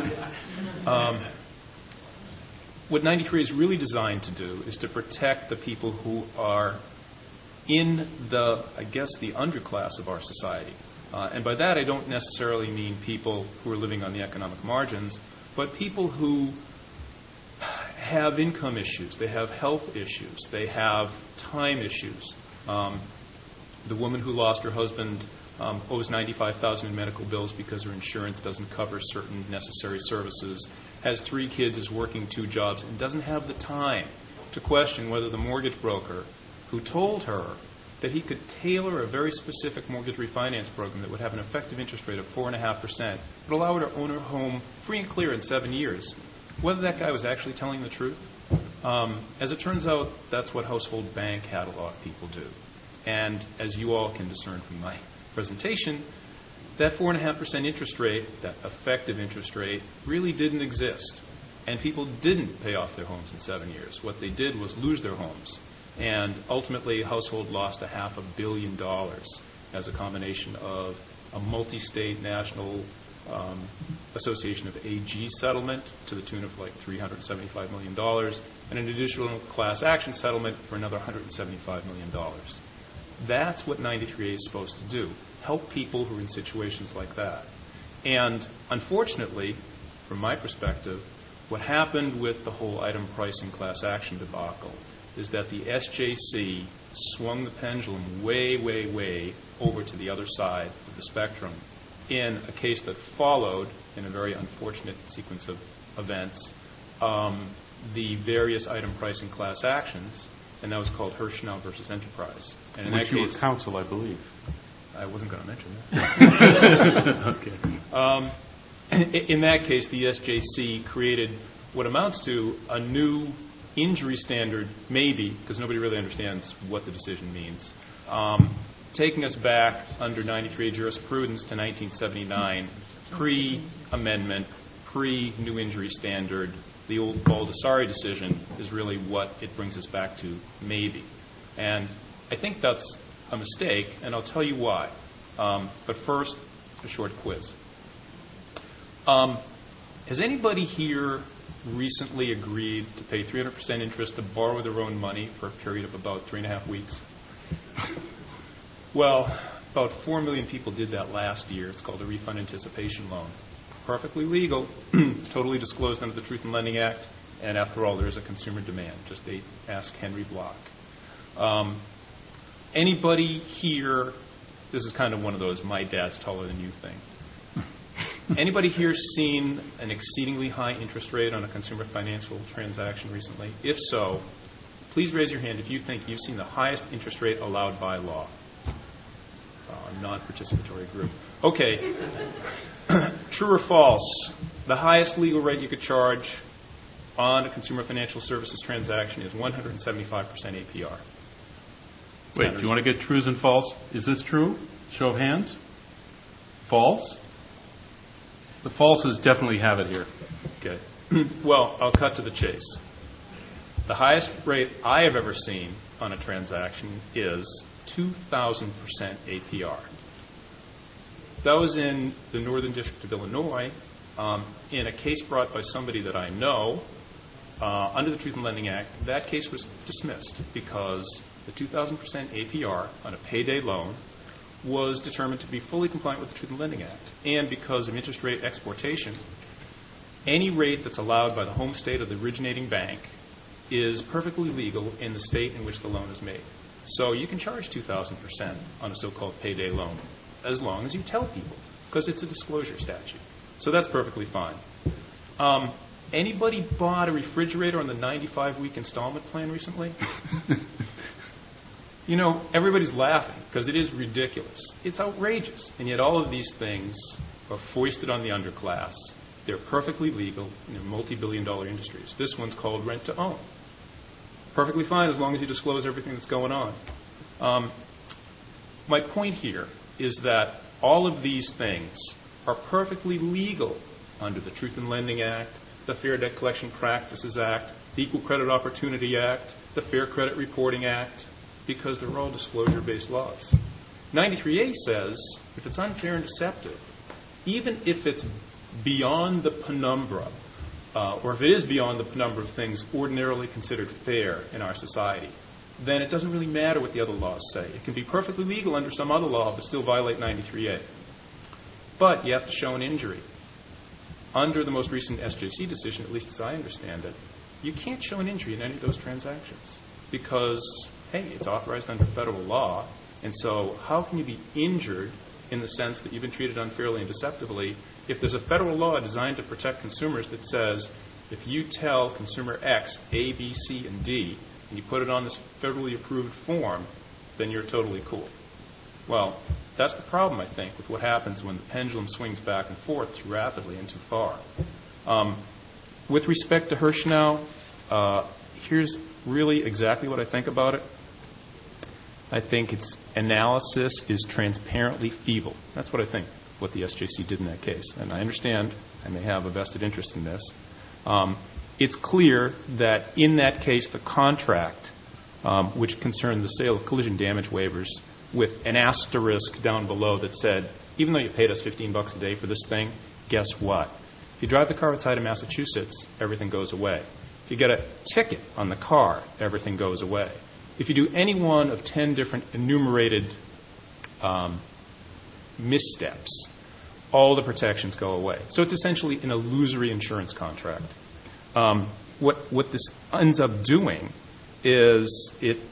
What 93 is really designed to do is to protect the people who are in the, I guess, the underclass of our society. And by that, I don't necessarily mean people who are living on the economic margins, but people who have income issues, they have health issues, they have time issues. The woman who lost her husband owes $95,000 in medical bills because her insurance doesn't cover certain necessary services, has 3 kids, is working 2 jobs, and doesn't have the time to question whether the mortgage broker who told her that he could tailor a very specific mortgage refinance program that would have an effective interest rate of 4.5%, would allow her to own her home free and clear in 7 years, whether that guy was actually telling the truth. As it turns out, that's what Household Bank had a lot of people do. And as you all can discern from my presentation, that 4.5% interest rate, that effective interest rate, really didn't exist. And people didn't pay off their homes in 7 years. What they did was lose their homes. And ultimately, Household lost $500 million as a combination of a multi-state national Association of AG settlement to the tune of like $375 million, and an additional class action settlement for another $175 million. That's what 93A is supposed to do, help people who are in situations like that. And unfortunately, from my perspective, what happened with the whole item pricing class action debacle is that the SJC swung the pendulum way, way, way over to the other side of the spectrum in a case that followed, in a very unfortunate sequence of events, the various item pricing class actions, and that was called Hirschnau versus Enterprise. And in which that you were case, counsel, I believe. I wasn't going to mention that. Okay. In that case, the SJC created what amounts to a new injury standard, maybe, because nobody really understands what the decision means, taking us back under 93 jurisprudence to 1979, pre-amendment, pre-new injury standard. The old Baldessari decision is really what it brings us back to, maybe. And I think that's a mistake, and I'll tell you why. But first, a short quiz. Has anybody here recently agreed to pay 300% interest to borrow their own money for a period of about 3.5 weeks? Well, about 4 million people did that last year. It's called a refund anticipation loan. Perfectly legal, totally disclosed under the Truth in Lending Act, and after all, there is a consumer demand. Just ask Henry Block. Anybody here, this is kind of one of those my dad's taller than you thing. Anybody here seen an exceedingly high interest rate on a consumer financial transaction recently? If so, please raise your hand if you think you've seen the highest interest rate allowed by law. Non-participatory group. Okay. True or false? The highest legal rate you could charge on a consumer financial services transaction is 175% APR. Wait, do you want to get trues and false? Is this true? Show of hands. False? The falses definitely have it here. Okay. Well, I'll cut to the chase. The highest rate I have ever seen on a transaction is 2,000% APR. That was in the Northern District of Illinois in a case brought by somebody that I know under the Truth in Lending Act. That case was dismissed because the 2,000% APR on a payday loan was determined to be fully compliant with the Truth in Lending Act. And because of interest rate exportation, any rate that's allowed by the home state of the originating bank is perfectly legal in the state in which the loan is made. So you can charge 2,000% on a so-called payday loan as long as you tell people, because it's a disclosure statute. So that's perfectly fine. Anybody bought a refrigerator on the 95-week installment plan recently? You know, everybody's laughing because it is ridiculous. It's outrageous. And yet all of these things are foisted on the underclass. They're perfectly legal in their multi-billion-dollar industries. This one's called rent-to-own. Perfectly fine as long as you disclose everything that's going on. My point here is that all of these things are perfectly legal under the Truth in Lending Act, the Fair Debt Collection Practices Act, the Equal Credit Opportunity Act, the Fair Credit Reporting Act, because they're all disclosure-based laws. 93A says if it's unfair and deceptive, even if it's beyond the penumbra, or if it is beyond the penumbra of things ordinarily considered fair in our society, then it doesn't really matter what the other laws say. It can be perfectly legal under some other law but still violate 93A. But you have to show an injury. Under the most recent SJC decision, at least as I understand it, you can't show an injury in any of those transactions because, hey, it's authorized under federal law, and so how can you be injured in the sense that you've been treated unfairly and deceptively if there's a federal law designed to protect consumers that says if you tell consumer X, A, B, C, and D, and you put it on this federally approved form, then you're totally cool. Well, that's the problem, I think, with what happens when the pendulum swings back and forth too rapidly and too far. With respect to Hirschnow, here's really exactly what I think about it. I think its analysis is transparently feeble. That's what I think, what the SJC did in that case. And I understand I may have a vested interest in this. It's clear that in that case, the contract, which concerned the sale of collision damage waivers, with an asterisk down below that said, even though you paid us $15 a day for this thing, guess what? If you drive the car outside of Massachusetts, everything goes away. If you get a ticket on the car, everything goes away. If you do any one of 10 different enumerated missteps, all the protections go away. So it's essentially an illusory insurance contract. What this ends up doing is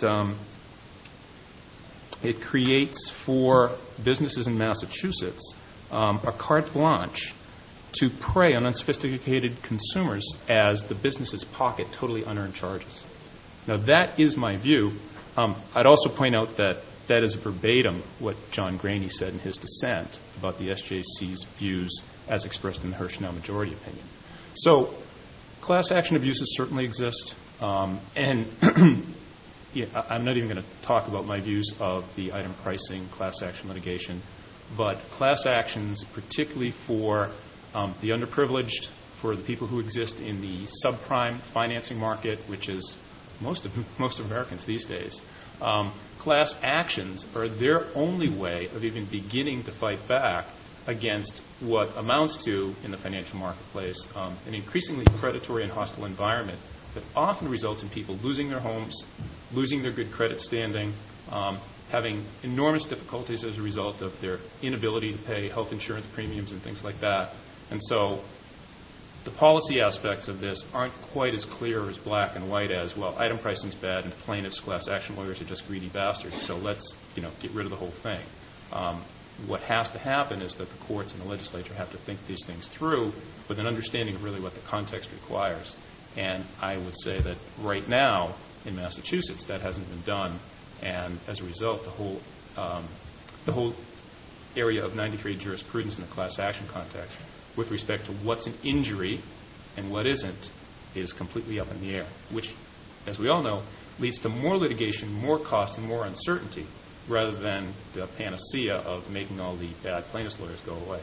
it creates for businesses in Massachusetts a carte blanche to prey on unsophisticated consumers as the businesses pocket totally unearned charges. Now, that is my view. I'd also point out that that is verbatim what John Graney said in his dissent about the SJC's views as expressed in the Hirschnow majority opinion. So class action abuses certainly exist. And I'm not even going to talk about my views of the item pricing class action litigation, but class actions, particularly for the underprivileged, for the people who exist in the subprime financing market, which is most of Americans these days, class actions are their only way of even beginning to fight back against what amounts to, in the financial marketplace, an increasingly predatory and hostile environment that often results in people losing their homes, losing their good credit standing, having enormous difficulties as a result of their inability to pay health insurance premiums and things like that. And so the policy aspects of this aren't quite as clear or as black and white as, well, item pricing's bad and plaintiffs, class action lawyers are just greedy bastards, so let's get rid of the whole thing. What has to happen is that the courts and the legislature have to think these things through with an understanding of really what the context requires. And I would say that right now in Massachusetts that hasn't been done, and as a result the whole area of 93 jurisprudence in the class action context with respect to what's an injury and what isn't is completely up in the air, which, as we all know, leads to more litigation, more cost, and more uncertainty rather than the panacea of making all the bad plaintiffs' lawyers go away.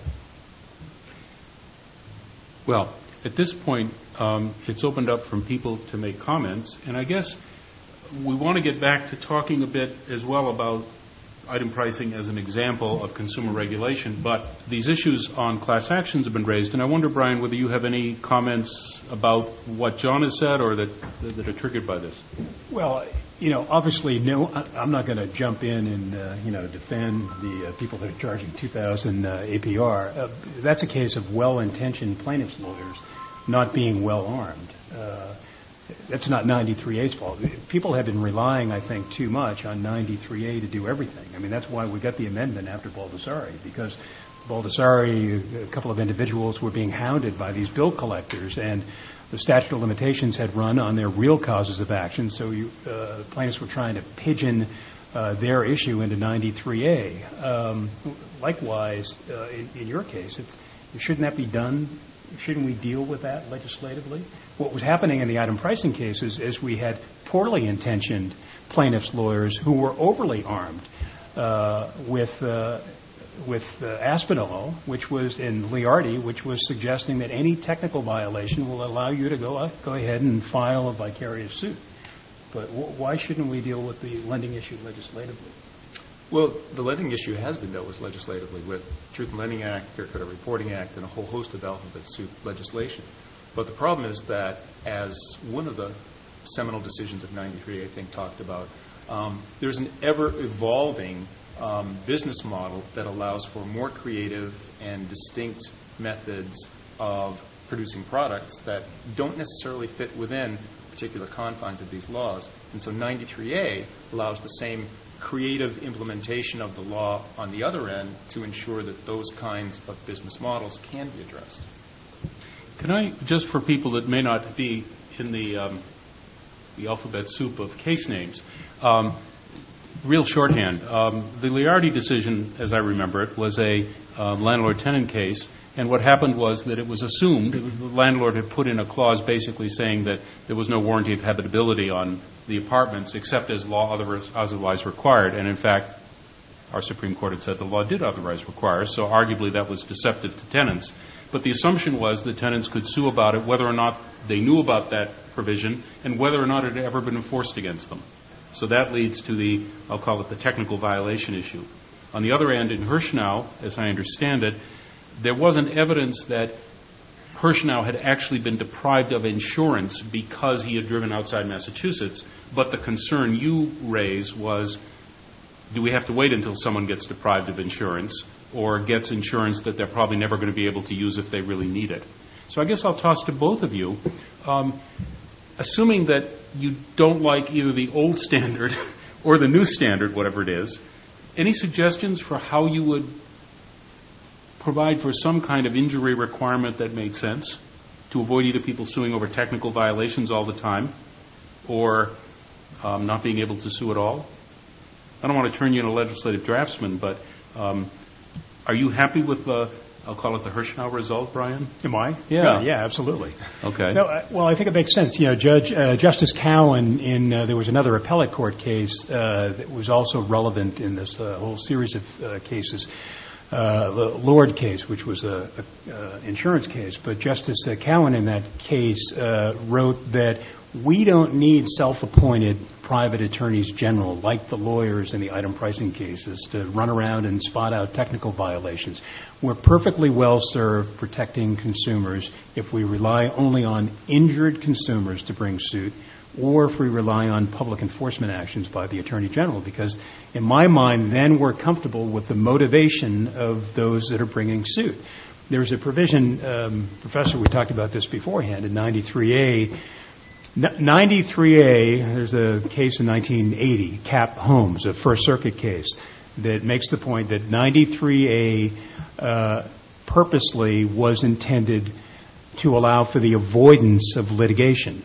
Well, at this point, it's opened up from people to make comments, and I guess we want to get back to talking a bit as well about item pricing as an example of consumer regulation, but these issues on class actions have been raised, and I wonder, Brian, whether you have any comments about what John has said or that are triggered by this. Well, obviously, no, I'm not going to jump in and, defend the people that are charging $2,000 APR. That's a case of well-intentioned plaintiffs' lawyers not being well-armed. That's not 93A's fault. People have been relying, I think, too much on 93A to do everything. I mean, that's why we got the amendment after Baldessari, because Baldessari, a couple of individuals were being hounded by these bill collectors, and the statute of limitations had run on their real causes of action, so plaintiffs were trying to pigeon their issue into 93A. Likewise, in your case, shouldn't that be done? Shouldn't we deal with that legislatively? What was happening in the item pricing cases is we had poorly intentioned plaintiffs' lawyers who were overly armed with Aspinall, which was in Liardi, which was suggesting that any technical violation will allow you to go ahead and file a vicarious suit. But why shouldn't we deal with the lending issue legislatively? Well, the lending issue has been dealt with legislatively with Truth in Lending Act, Fair Credit Reporting Act, and a whole host of alphabet soup legislation. But the problem is that, as one of the seminal decisions of 93, I think, talked about, there's an ever-evolving business model that allows for more creative and distinct methods of producing products that don't necessarily fit within particular confines of these laws. And so 93A allows the same creative implementation of the law on the other end to ensure that those kinds of business models can be addressed. Can I, just for people that may not be in the alphabet soup of case names, real shorthand, the Liardi decision, as I remember it, was a landlord-tenant case, and what happened was that it was assumed, the landlord had put in a clause basically saying that there was no warranty of habitability on the apartments except as law otherwise required, and in fact, our Supreme Court had said the law did otherwise require, so arguably that was deceptive to tenants. But the assumption was that tenants could sue about it whether or not they knew about that provision and whether or not it had ever been enforced against them. So that leads to the, I'll call it the technical violation issue. On the other end, in Hirschnau, as I understand it, there wasn't evidence that Hirschnau had actually been deprived of insurance because he had driven outside Massachusetts, but the concern you raise was, do we have to wait until someone gets deprived of insurance or gets insurance that they're probably never going to be able to use if they really need it? So I guess I'll toss to both of you. Assuming that you don't like either the old standard or the new standard, whatever it is, any suggestions for how you would provide for some kind of injury requirement that made sense to avoid either people suing over technical violations all the time or not being able to sue at all? I don't want to turn you into a legislative draftsman, but are you happy with I'll call it the Hirschnow result, Brian? Am I? Yeah. Yeah, absolutely. Okay. No, well, I think it makes sense. Justice Cowan there was another appellate court case that was also relevant in this whole series of cases. The Lord case, which was a insurance case, but Justice Cowan in that case wrote that we don't need self-appointed private attorneys general like the lawyers in the item pricing cases to run around and spot out technical violations. We're perfectly well served protecting consumers if we rely only on injured consumers to bring suit, or if we rely on public enforcement actions by the Attorney General, because in my mind, then we're comfortable with the motivation of those that are bringing suit. There's a provision, Professor, we talked about this beforehand, in 93A. 93A, there's a case in 1980, Cap Holmes, a First Circuit case, that makes the point that 93A purposely was intended to allow for the avoidance of litigation.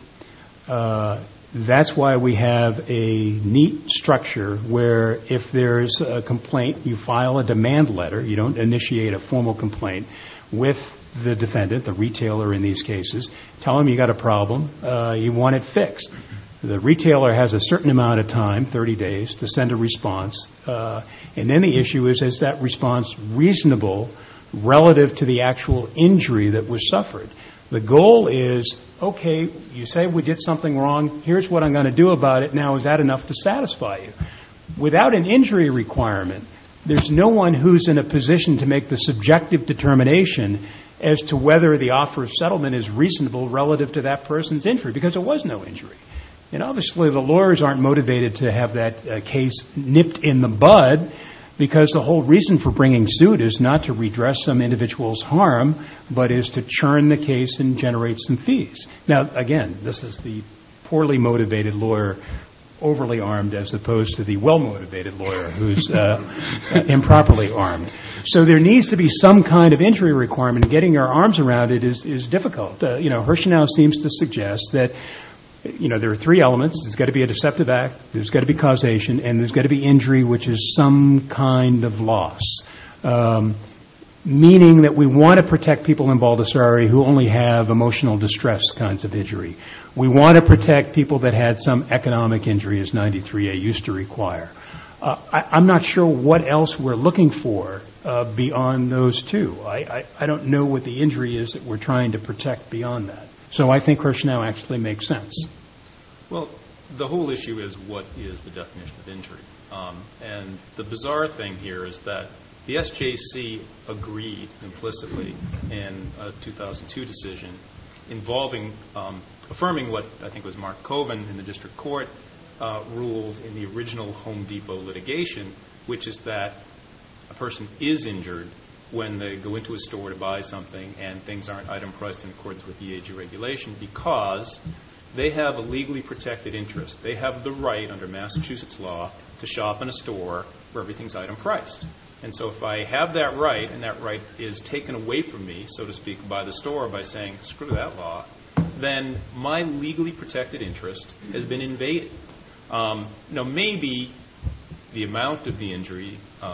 That's why we have a neat structure where if there's a complaint, you file a demand letter. You don't initiate a formal complaint with the defendant, the retailer in these cases. Tell them you got a problem. You want it fixed. The retailer has a certain amount of time, 30 days, to send a response. And then the issue is that response reasonable relative to the actual injury that was suffered? The goal is, okay, you say we did something wrong. Here's what I'm going to do about it. Now, is that enough to satisfy you? Without an injury requirement, there's no one who's in a position to make the subjective determination as to whether the offer of settlement is reasonable relative to that person's injury, because there was no injury. And obviously the lawyers aren't motivated to have that case nipped in the bud, because the whole reason for bringing suit is not to redress some individual's harm, but is to churn the case and generate some fees. Now, again, this is the poorly motivated lawyer, overly armed, as opposed to the well-motivated lawyer who's improperly armed. So there needs to be some kind of injury requirement, and getting our arms around it is difficult. Hirschnow seems to suggest that there are three elements. There's got to be a deceptive act, there's got to be causation, and there's got to be injury, which is some kind of loss. Meaning that we want to protect people in Baldessari who only have emotional distress kinds of injury. We want to protect people that had some economic injury, as 93A used to require. I'm not sure what else we're looking for beyond those two. I don't know what the injury is that we're trying to protect beyond that. So I think Hirschnow actually makes sense. Well, the whole issue is what is the definition of injury. And the bizarre thing here is that the SJC agreed implicitly in a 2002 decision involving affirming what I think was Mark Coven in the district court ruled in the original Home Depot litigation, which is that a person is injured when they go into a store to buy something and things aren't item priced in accordance with the AG regulation, because they have a legally protected interest. They have the right under Massachusetts law to shop in a store where everything's item priced. And so if I have that right, and that right is taken away from me, so to speak, by the store by saying, screw that law, then my legally protected interest has been invaded. Maybe the amount of the injury,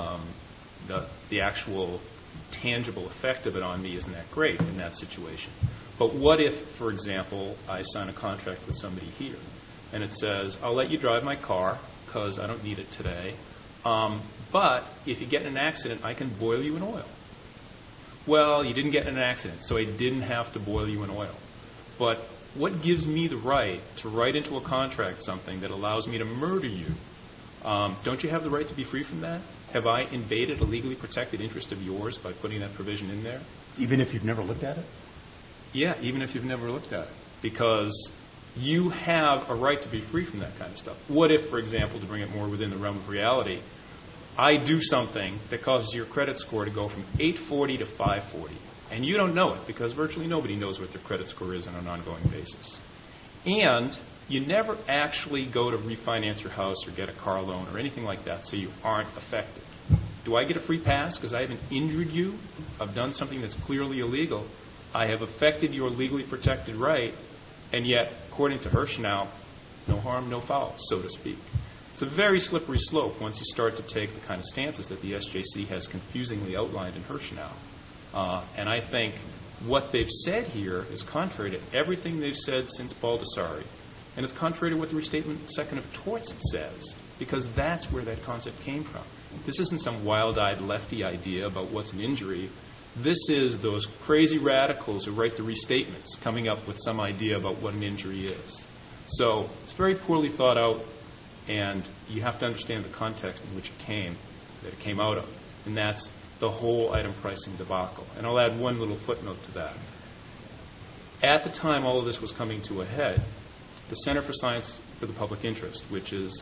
the actual tangible effect of it on me isn't that great in that situation. But what if, for example, I sign a contract with somebody here, and it says, I'll let you drive my car because I don't need it today, but if you get in an accident, I can boil you in oil. Well, you didn't get in an accident, so I didn't have to boil you in oil. But what gives me the right to write into a contract something that allows me to murder you? Don't you have the right to be free from that? Have I invaded a legally protected interest of yours by putting that provision in there? Even if you've never looked at it? Yeah, even if you've never looked at it. Because you have a right to be free from that kind of stuff. What if, for example, to bring it more within the realm of reality, I do something that causes your credit score to go from 840 to 540, and you don't know it because virtually nobody knows what their credit score is on an ongoing basis. And you never actually go to refinance your house or get a car loan or anything like that, so you aren't affected. Do I get a free pass because I haven't injured you? I've done something that's clearly illegal. I have affected your legally protected right, and yet, according to Hirschnow, no harm, no foul, so to speak. It's a very slippery slope once you start to take the kind of stances that the SJC has confusingly outlined in Hirschnow. And I think what they've said here is contrary to everything they've said since Baldessari, and it's contrary to what the Restatement Second of Torts says, because that's where that concept came from. This isn't some wild-eyed lefty idea about what's an injury. This is those crazy radicals who write the restatements coming up with some idea about what an injury is. So it's very poorly thought out, and you have to understand the context in which that it came out of, and that's the whole item pricing debacle. And I'll add one little footnote to that. At the time all of this was coming to a head, the Center for Science for the Public Interest, which is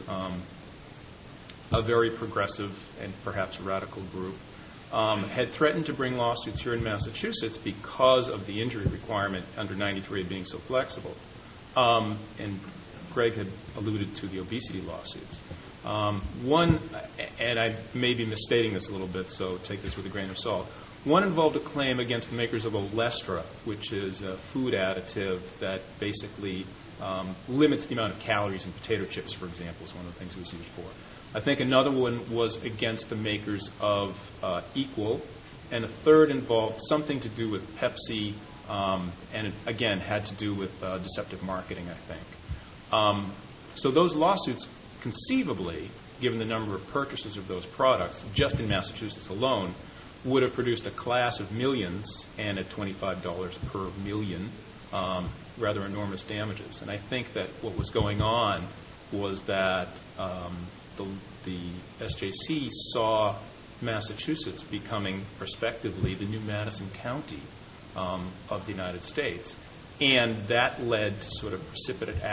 a very progressive and perhaps radical group, had threatened to bring lawsuits here in Massachusetts because of the injury requirement under 93 being so flexible. And Greg had alluded to the obesity lawsuits. One, and I may be misstating this a little bit, so take this with a grain of salt. One involved a claim against the makers of Olestra, which is a food additive that basically limits the amount of calories in potato chips, for example, is one of the things it was used for. I think another one was against the makers of Equal, and a third involved something to do with Pepsi, and it, again, had to do with deceptive marketing, I think. So those lawsuits, conceivably, given the number of purchasers of those products, just in Massachusetts alone, would have produced a class of millions, and at $25 per million, rather enormous damages. And I think that what was going on was that the SJC saw Massachusetts becoming prospectively the new Madison County of the United States, and that led to sort of precipitous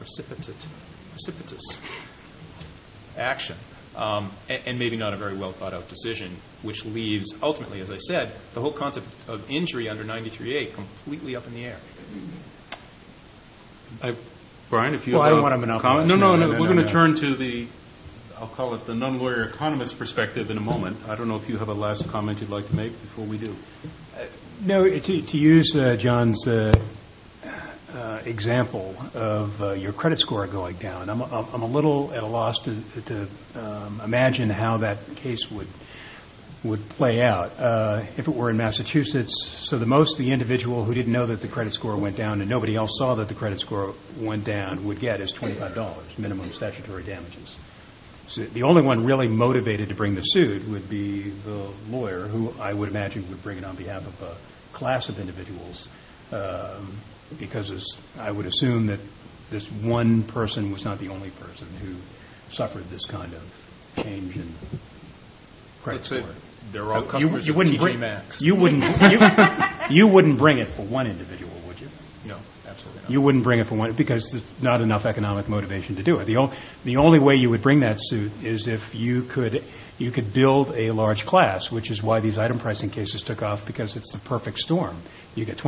action, and maybe not a very well thought out decision, which leaves ultimately, as I said, the whole concept of injury under 93A completely up in the air. Brian, if you well, have I don't want to monopolize. No. We're going to turn to the, I'll call it the non-lawyer economist perspective in a moment. I don't know if you have a last comment you'd like to make before we do. No, to use John's example of your credit score going down, I'm a little at a loss to imagine how that case would play out. If it were in Massachusetts, so the individual who didn't know that the credit score went down and nobody else saw that the credit score went down would get is $25 minimum statutory damages. So the only one really motivated to bring the suit would be the lawyer, who I would imagine would bring it on behalf of a class of individuals, because I would assume that this one person was not the only person who suffered this kind of change in credit score. They're all customers of TJ Maxx. You wouldn't bring it for one individual, would you? No, absolutely not. You wouldn't bring it for one because there's not enough economic motivation to do it. The only way you would bring that suit is if you could build a large class, which is why these item pricing cases took off, because it's the perfect storm. You get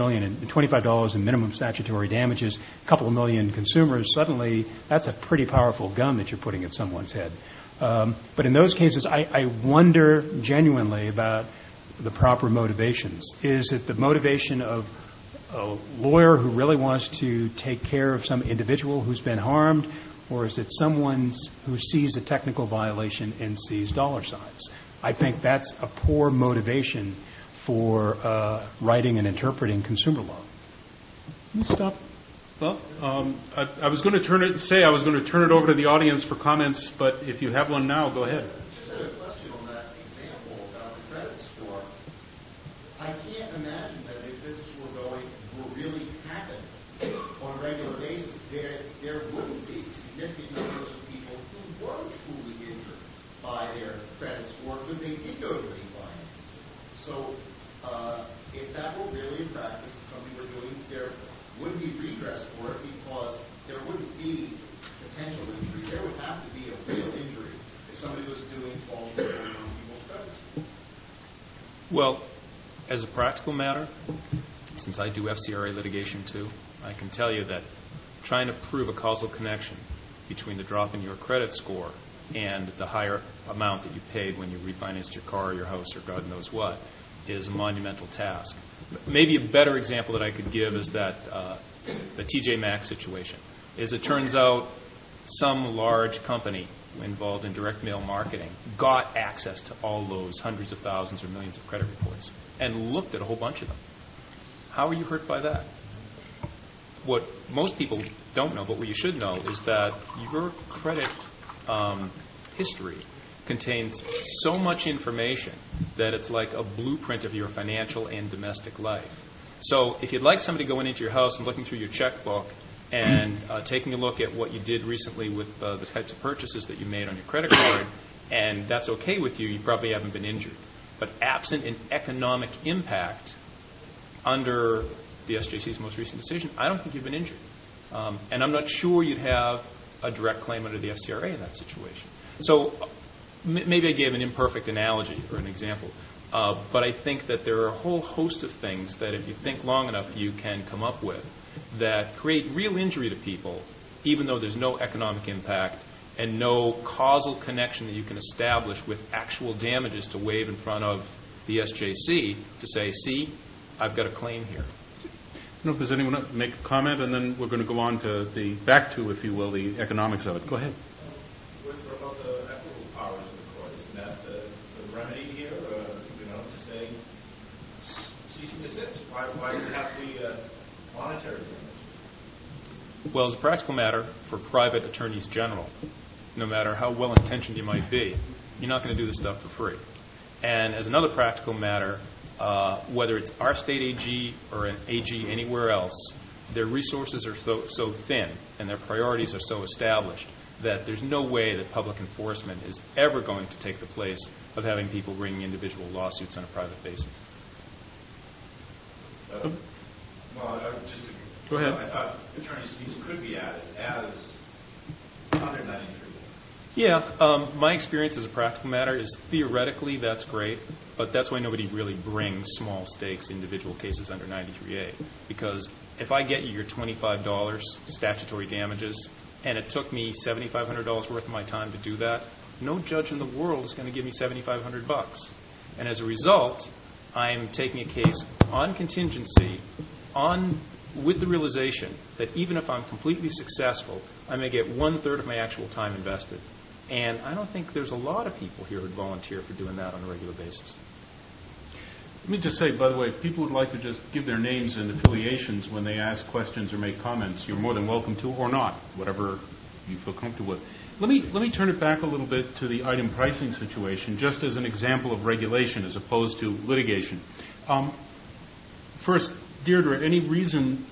$25 in minimum statutory damages, a couple of million consumers. Suddenly, that's a pretty powerful gun that you're putting at someone's head. But in those cases, I wonder genuinely about the proper motivations. Is it the motivation of a lawyer who really wants to take care of some individual who's been harmed, or is it someone who sees a technical violation and sees dollar signs? I think that's a poor motivation for writing and interpreting consumer law. Can you stop? Well, I was going to turn it over to the audience for comments, but if you have one now, go ahead. Just a question on that example about the credit score. I can't imagine that if this were really happen on a regular basis, there wouldn't be significant numbers of people who were truly injured by their credit score because they did go to refinance. So if that were really in practice and something we're doing, there wouldn't be redress for it because there wouldn't be potential injury. There would have to be a real injury if somebody was doing false reporting on people's credit score. Well, as a practical matter, since I do FCRA litigation too, I can tell you that trying to prove a causal connection between the drop in your credit score and the higher amount that you paid when you refinanced your car or your house or God knows what is a monumental task. Maybe a better example that I could give is that the TJ Maxx situation. As it turns out, some large company involved in direct mail marketing got access to all those hundreds of thousands or millions of credit reports and looked at a whole bunch of them. How are you hurt by that? What most people don't know, but what you should know, is that your credit history contains so much information that it's like a blueprint of your financial and domestic life. So if you'd like somebody going into your house and looking through your checkbook and taking a look at what you did recently with the types of purchases that you made on your credit card, and that's okay with you, you probably haven't been injured. But absent an economic impact under the SJC's most recent decision, I don't think you've been injured. And I'm not sure you'd have a direct claim under the FCRA in that situation. So maybe I gave an imperfect analogy or an example, but I think that there are a whole host of things that if you think long enough you can come up with that create real injury to people, even though there's no economic impact and no causal connection that you can establish with actual damages to wave in front of the SJC to say, see, I've got a claim here. I don't know if there's anyone to make a comment, and then we're going to go on to back to, if you will, the economics of it. Go ahead. What about the equitable powers of the court? Isn't that the remedy here, to say cease and desist? Why does it have to be monetary damage? Well, as a practical matter, for private attorneys general, no matter how well-intentioned you might be, you're not going to do this stuff for free. And as another practical matter, whether it's our state AG or an AG anywhere else, their resources are so thin and their priorities are so established that there's no way that public enforcement is ever going to take the place of having people bringing individual lawsuits on a private basis. Go ahead. I thought attorneys' fees could be added as under 93. Yeah, my experience as a practical matter is theoretically that's great, but that's why nobody really brings small stakes individual cases under 93A. Because if I get you your $25 statutory damages and it took me $7,500 worth of my time to do that, no judge in the world is going to give me $7,500. And as a result, I'm taking a case on contingency, with the realization that even if I'm completely successful, I may get 1/3 of my actual time invested. And I don't think there's a lot of people here who'd volunteer for doing that on a regular basis. Let me just say, by the way, if people would like to just give their names and affiliations when they ask questions or make comments, you're more than welcome to, or not, whatever you feel comfortable with. Let me turn it back a little bit to the item pricing situation, just as an example of regulation as opposed to litigation. First, Deirdre, any reason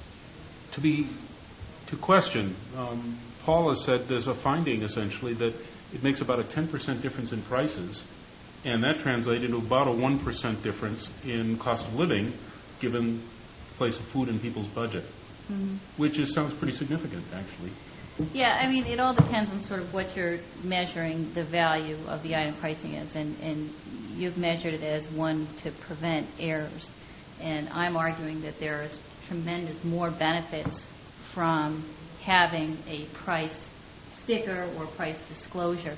to question? Paula said there's a finding, essentially, that it makes about a 10% difference in prices, and that translated into about a 1% difference in cost of living, given the place of food in people's budget, which sounds pretty significant, actually. Yeah, I mean, it all depends on sort of what you're measuring the value of the item pricing is, and you've measured it as one to prevent errors. And I'm arguing that there is tremendous more benefits from having a price sticker or price disclosure.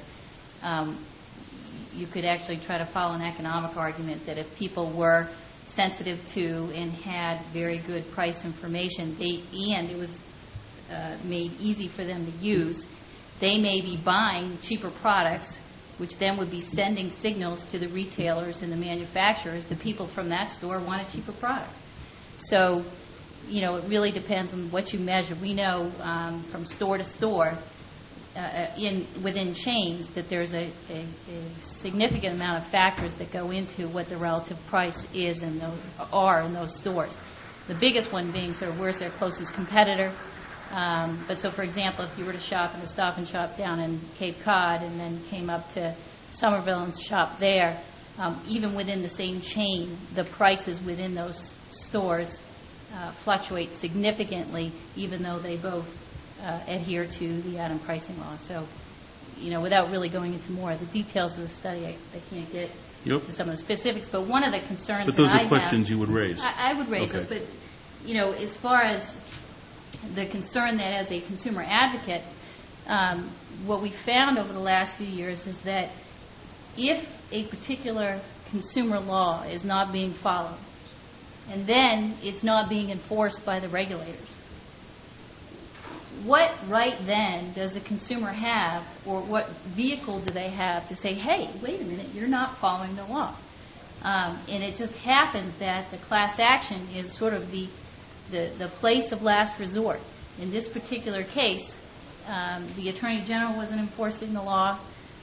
You could actually try to follow an economic argument that if people were sensitive to and had very good price information, and it was made easy for them to use, they may be buying cheaper products, which then would be sending signals to the retailers and the manufacturers. The people from that store wanted cheaper products. So, it really depends on what you measure. We know from store to store, within chains, that there's a significant amount of factors that go into what the relative price is in those stores. The biggest one being sort of where's their closest competitor. But so, for example, if you were to shop in a Stop and Shop down in Cape Cod and then came up to Somerville and shop there, even within the same chain, the prices within those stores fluctuate significantly, even though they both adhere to the item pricing law. So, without really going into more of the details of the study, I can't get to some of the specifics. But one of the concerns that I have... But those are questions you would raise. I would raise those. But, as far as the concern that as a consumer advocate, what we found over the last few years is that if a particular consumer law is not being followed, and then it's not being enforced by the regulators, what right then does the consumer have, or what vehicle do they have to say, hey, wait a minute, you're not following the law? And it just happens that the class action is sort of the place of last resort. In this particular case, the Attorney General wasn't enforcing the law.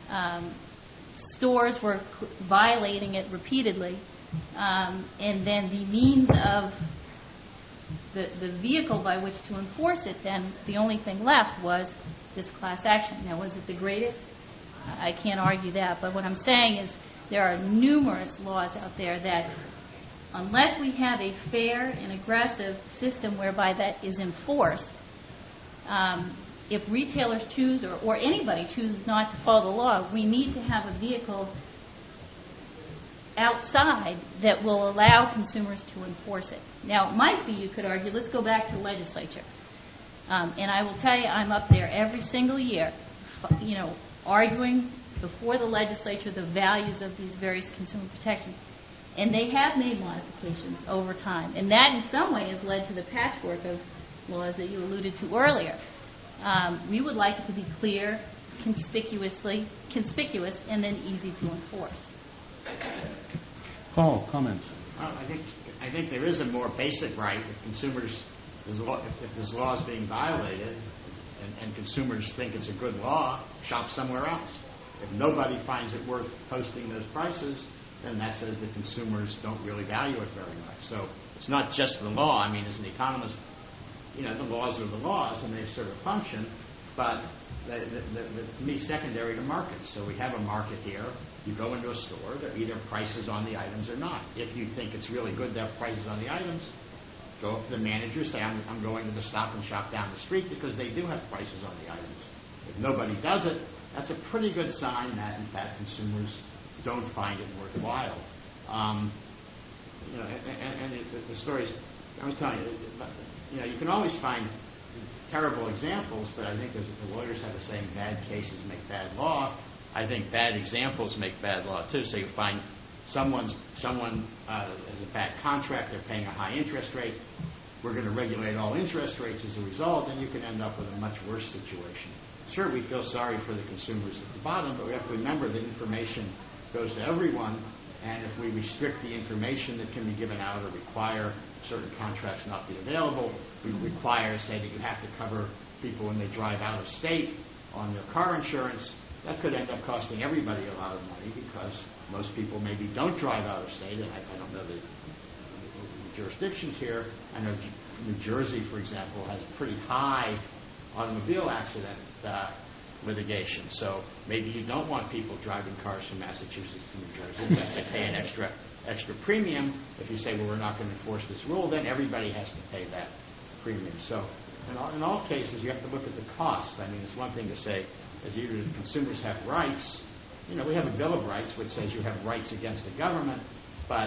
Stores were violating it repeatedly. And then the means of the vehicle by which to enforce it, then the only thing left was this class action. Now, was it the greatest? I can't argue that. But what I'm saying is there are numerous laws out there that, unless we have a fair and aggressive system whereby that is enforced, if retailers choose or anybody chooses not to follow the law, we need to have a vehicle outside that will allow consumers to enforce it. Now, it might be, you could argue, let's go back to the legislature. And I will tell you, I'm up there every single year, arguing before the legislature the values of these various consumer protections. And they have made modifications over time. And that, in some way, has led to the patchwork of laws that you alluded to earlier. We would like it to be clear, conspicuous, and then easy to enforce. Paul, comments? Well, I think there is a more basic right if consumers, if this law is being violated and consumers think it's a good law, shop somewhere else. If nobody finds it worth posting those prices, then that says the consumers don't really value it very much. So it's not just the law. I mean, as an economist, the laws are the laws and they sort of function, but to me, secondary to markets. So we have a market here. You go into a store, there are either prices on the items or not. If you think it's really good to have prices on the items, go up to the manager, say, I'm going to the Stop and Shop down the street because they do have prices on the items. If nobody does it, that's a pretty good sign that, in fact, consumers don't find it worthwhile. The stories, I was telling you, you can always find terrible examples, but I think the lawyers have the saying, bad cases make bad law. I think bad examples make bad law, too. So you find someone has a bad contract, they're paying a high interest rate, we're going to regulate all interest rates as a result, and you can end up with a much worse situation. Sure, we feel sorry for the consumers at the bottom, but we have to remember that information goes to everyone, and if we restrict the information that can be given out or require certain contracts not be available, we require, say, that you have to cover people when they drive out of state on their car insurance, that could end up costing everybody a lot of money because most people maybe don't drive out of state, and I don't know the jurisdictions here. I know New Jersey, for example, has pretty high automobile accident litigation. So maybe you don't want people driving cars from Massachusetts to New Jersey unless they pay an extra premium. If you say, well, we're not going to enforce this rule, then everybody has to pay that premium. So in all cases, you have to look at the cost. I mean, it's one thing to say, as either the consumers have rights. We have a Bill of Rights which says you have rights against the government, but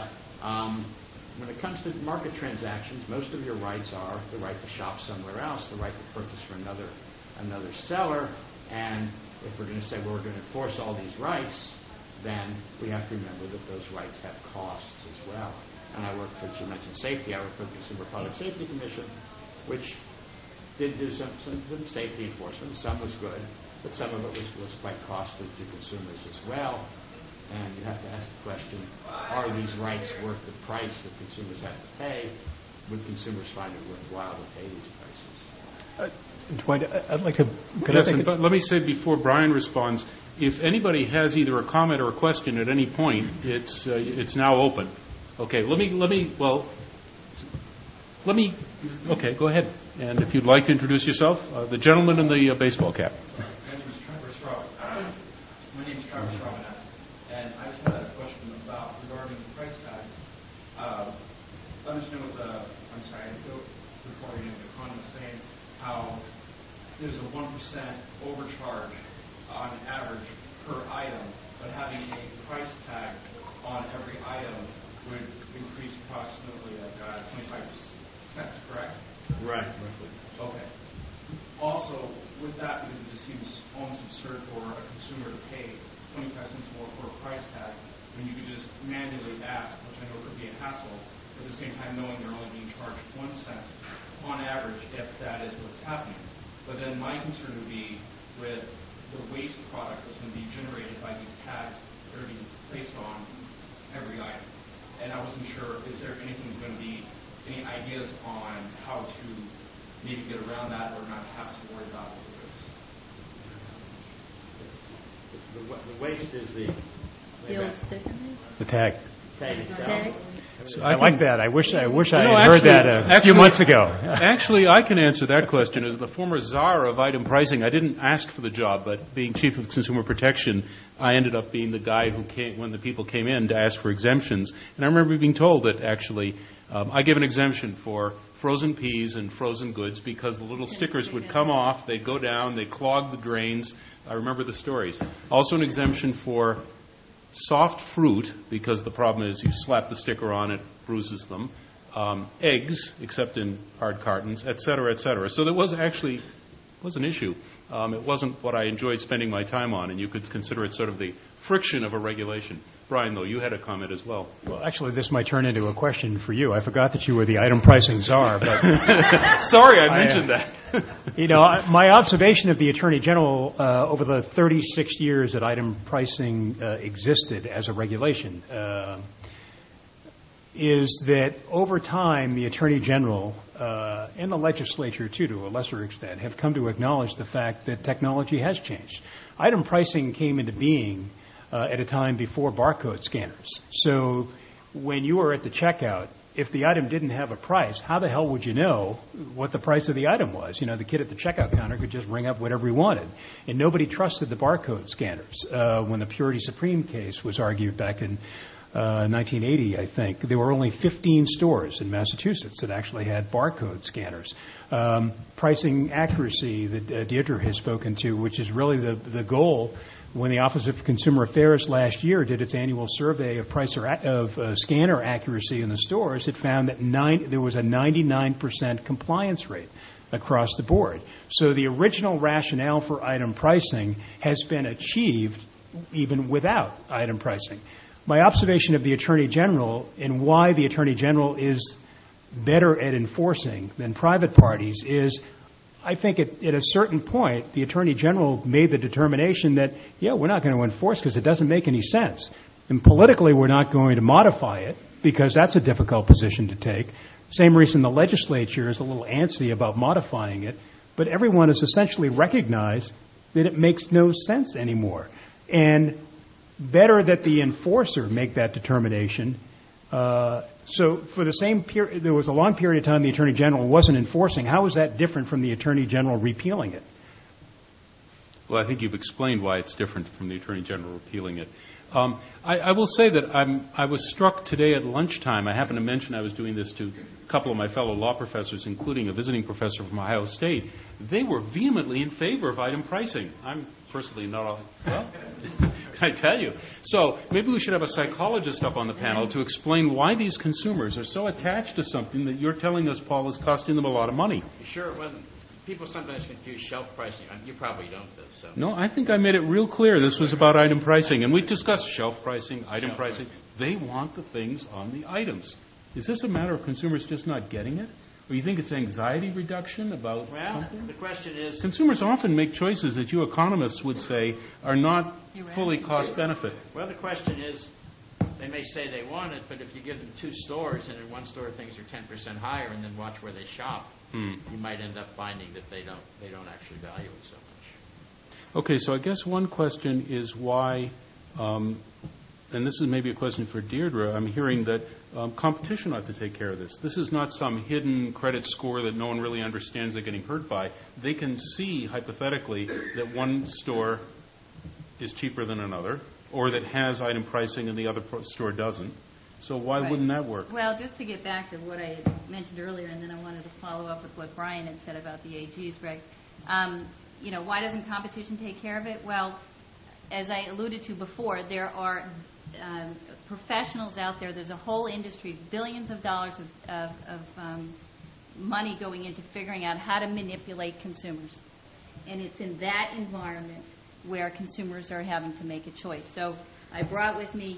when it comes to market transactions, most of your rights are the right to shop somewhere else, the right to purchase from another seller, and if we're going to say, well, we're going to enforce all these rights, then we have to remember that those rights have costs as well. And I worked, since you mentioned safety, I worked for the Consumer Product Safety Commission, which did do some safety enforcement. Some was good, but some of it was quite costly to consumers as well. And you have to ask the question, are these rights worth the price that consumers have to pay? Would consumers find it worthwhile to pay these prices? Dwight, I'd like to... But let me say before Brian responds, if anybody has either a comment or a question at any point, it's now open. Okay, okay, go ahead. And if you'd like to introduce yourself, the gentleman in the baseball cap. My name is Travis Robinette, and I just had a question regarding the price tag. Understand I feel reporting an economist saying how there's a 1% overcharge on average per item, but having a price tag on every item would increase approximately 25 cents, correct? Right. Okay. Also, with that, because it just seems almost absurd for a consumer to pay 25 cents more for a price tag when you could just manually ask, which I know could be a hassle, but at the same time knowing they're only being charged 1 cent on average if that is what's happening. But then my concern would be with the waste product that's going to be generated by these tags that are being placed on every item. And I wasn't sure, is there anything going to be, any ideas on how to maybe get around that or not have to worry about all of this? The waste is the old sticker? The tag. tag itself. Tag? So I like that. I wish I had heard actually- that a few months ago. Actually, I can answer that question. As the former czar of item pricing, I didn't ask for the job, but being chief of consumer protection, I ended up being the guy who came, when the people came in to ask for exemptions. And I remember being told that actually I give an exemption for frozen peas and frozen goods because the little stickers would come off, they'd go down, they'd clog the drains. I remember the stories. Also an exemption for soft fruit, because the problem is you slap the sticker on, it bruises them. Eggs, except in hard cartons, et cetera, et cetera. So there was an issue. It wasn't what I enjoyed spending my time on, and you could consider it sort of the friction of a regulation. Brian, though, you had a comment as well. Well, actually, this might turn into a question for you. I forgot that you were the item pricing czar, but sorry, I mentioned that. You know, my observation of the Attorney General over the 36 years that item pricing existed as a regulation is that over time, the Attorney General and the legislature, too, to a lesser extent, have come to acknowledge the fact that technology has changed. Item pricing came into being at a time before barcode scanners. So when you were at the checkout, if the item didn't have a price, how the hell would you know what the price of the item was? You know, the kid at the checkout counter could just ring up whatever he wanted. And nobody trusted the barcode scanners. When the Purity Supreme case was argued back in 1980, I think, there were only 15 stores in Massachusetts that actually had barcode scanners. Pricing accuracy that Deirdre has spoken to, which is really the goal. When the Office of Consumer Affairs last year did its annual survey of scanner accuracy in the stores, it found that there was a 99% compliance rate across the board. So the original rationale for item pricing has been achieved even without item pricing. My observation of the Attorney General and why the Attorney General is better at enforcing than private parties is I think at a certain point, the Attorney General made the determination that, yeah, we're not going to enforce because it doesn't make any sense. And politically, we're not going to modify it because that's a difficult position to take. Same reason the legislature is a little antsy about modifying it. But everyone has essentially recognized that it makes no sense anymore. And better that the enforcer make that determination. So for the same period, there was a long period of time the Attorney General wasn't enforcing. How is that different from the Attorney General repealing it? Well, I think you've explained why it's different from the Attorney General repealing it. I will say that I was struck today at lunchtime. I happened to mention I was doing this to a couple of my fellow law professors, including a visiting professor from Ohio State. They were vehemently in favor of item pricing. I'm personally not all, well, can I tell you? So maybe we should have a psychologist up on the panel to explain why these consumers are so attached to something that you're telling us, Paul, is costing them a lot of money. Sure it wasn't. People sometimes confuse shelf pricing. You probably don't, though. So. No, I think I made it real clear this was about item pricing. And we discussed shelf pricing, item pricing. They want the things on the items. Is this a matter of consumers just not getting it? Or you think it's anxiety reduction about something? Well, the question is... Consumers often make choices that you economists would say are not fully cost-benefit. Well, the question is, they may say they want it, but if you give them two stores, and in one store things are 10% higher, and then watch where they shop, you might end up finding that they don't actually value it so much. Okay, so I guess one question is why, and this is maybe a question for Deirdre, I'm hearing that competition ought to take care of this. This is not some hidden credit score that no one really understands they're getting hurt by. They can see, hypothetically, that one store is cheaper than another, or that has item pricing and the other store doesn't. So why wouldn't that work? Well, just to get back to what I mentioned earlier, and then I wanted to follow up with what Brian had said about the AGs, Regs. Why doesn't competition take care of it? Well, as I alluded to before, there are professionals out there. There's a whole industry, billions of dollars of money going into figuring out how to manipulate consumers. And it's in that environment where consumers are having to make a choice. So I brought with me,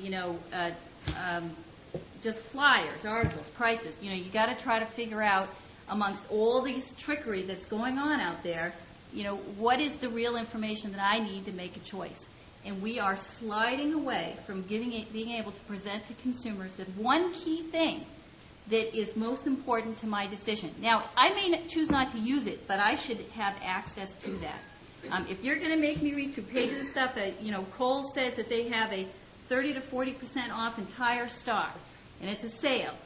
just flyers, articles, prices. You got to try to figure out amongst all these trickery that's going on out there, what is the real information that I need to make a choice? And we are sliding away from being able to present to consumers that one key thing that is most important to my decision. Now, I may choose not to use it, but I should have access to that. If you're going to make me read through pages of stuff that, Kohl's says that they have a 30 to 40% off entire stock, and it's a sale.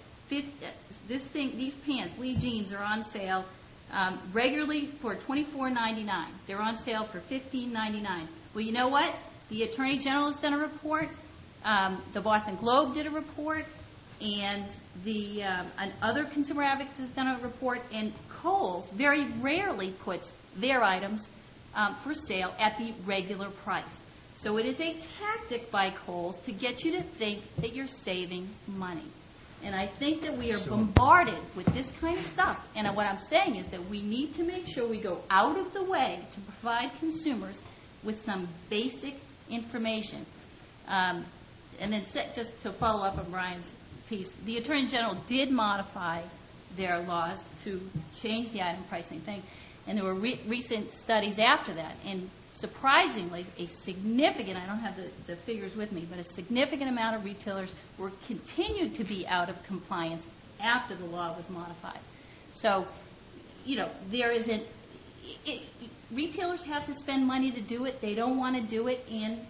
These pants, Lee jeans, are on sale regularly for $24.99. They're on sale for $15.99. Well, you know what? The Attorney General has done a report. The Boston Globe did a report, and other consumer advocates has done a report. And Kohl's very rarely puts their items for sale at the regular price. So it is a tactic by Kohl's to get you to think that you're saving money. And I think that we are bombarded with this kind of stuff. And what I'm saying is that we need to make sure we go out of the way to provide consumers with some basic information. And then just to follow up on Brian's piece, the Attorney General did modify their laws to change the item pricing thing. And there were recent studies after that. And surprisingly, a significant, I don't have the figures with me, but a significant amount of retailers continued to be out of compliance after the law was modified. So, there isn't, retailers have to spend money to do it. They don't want to do it, and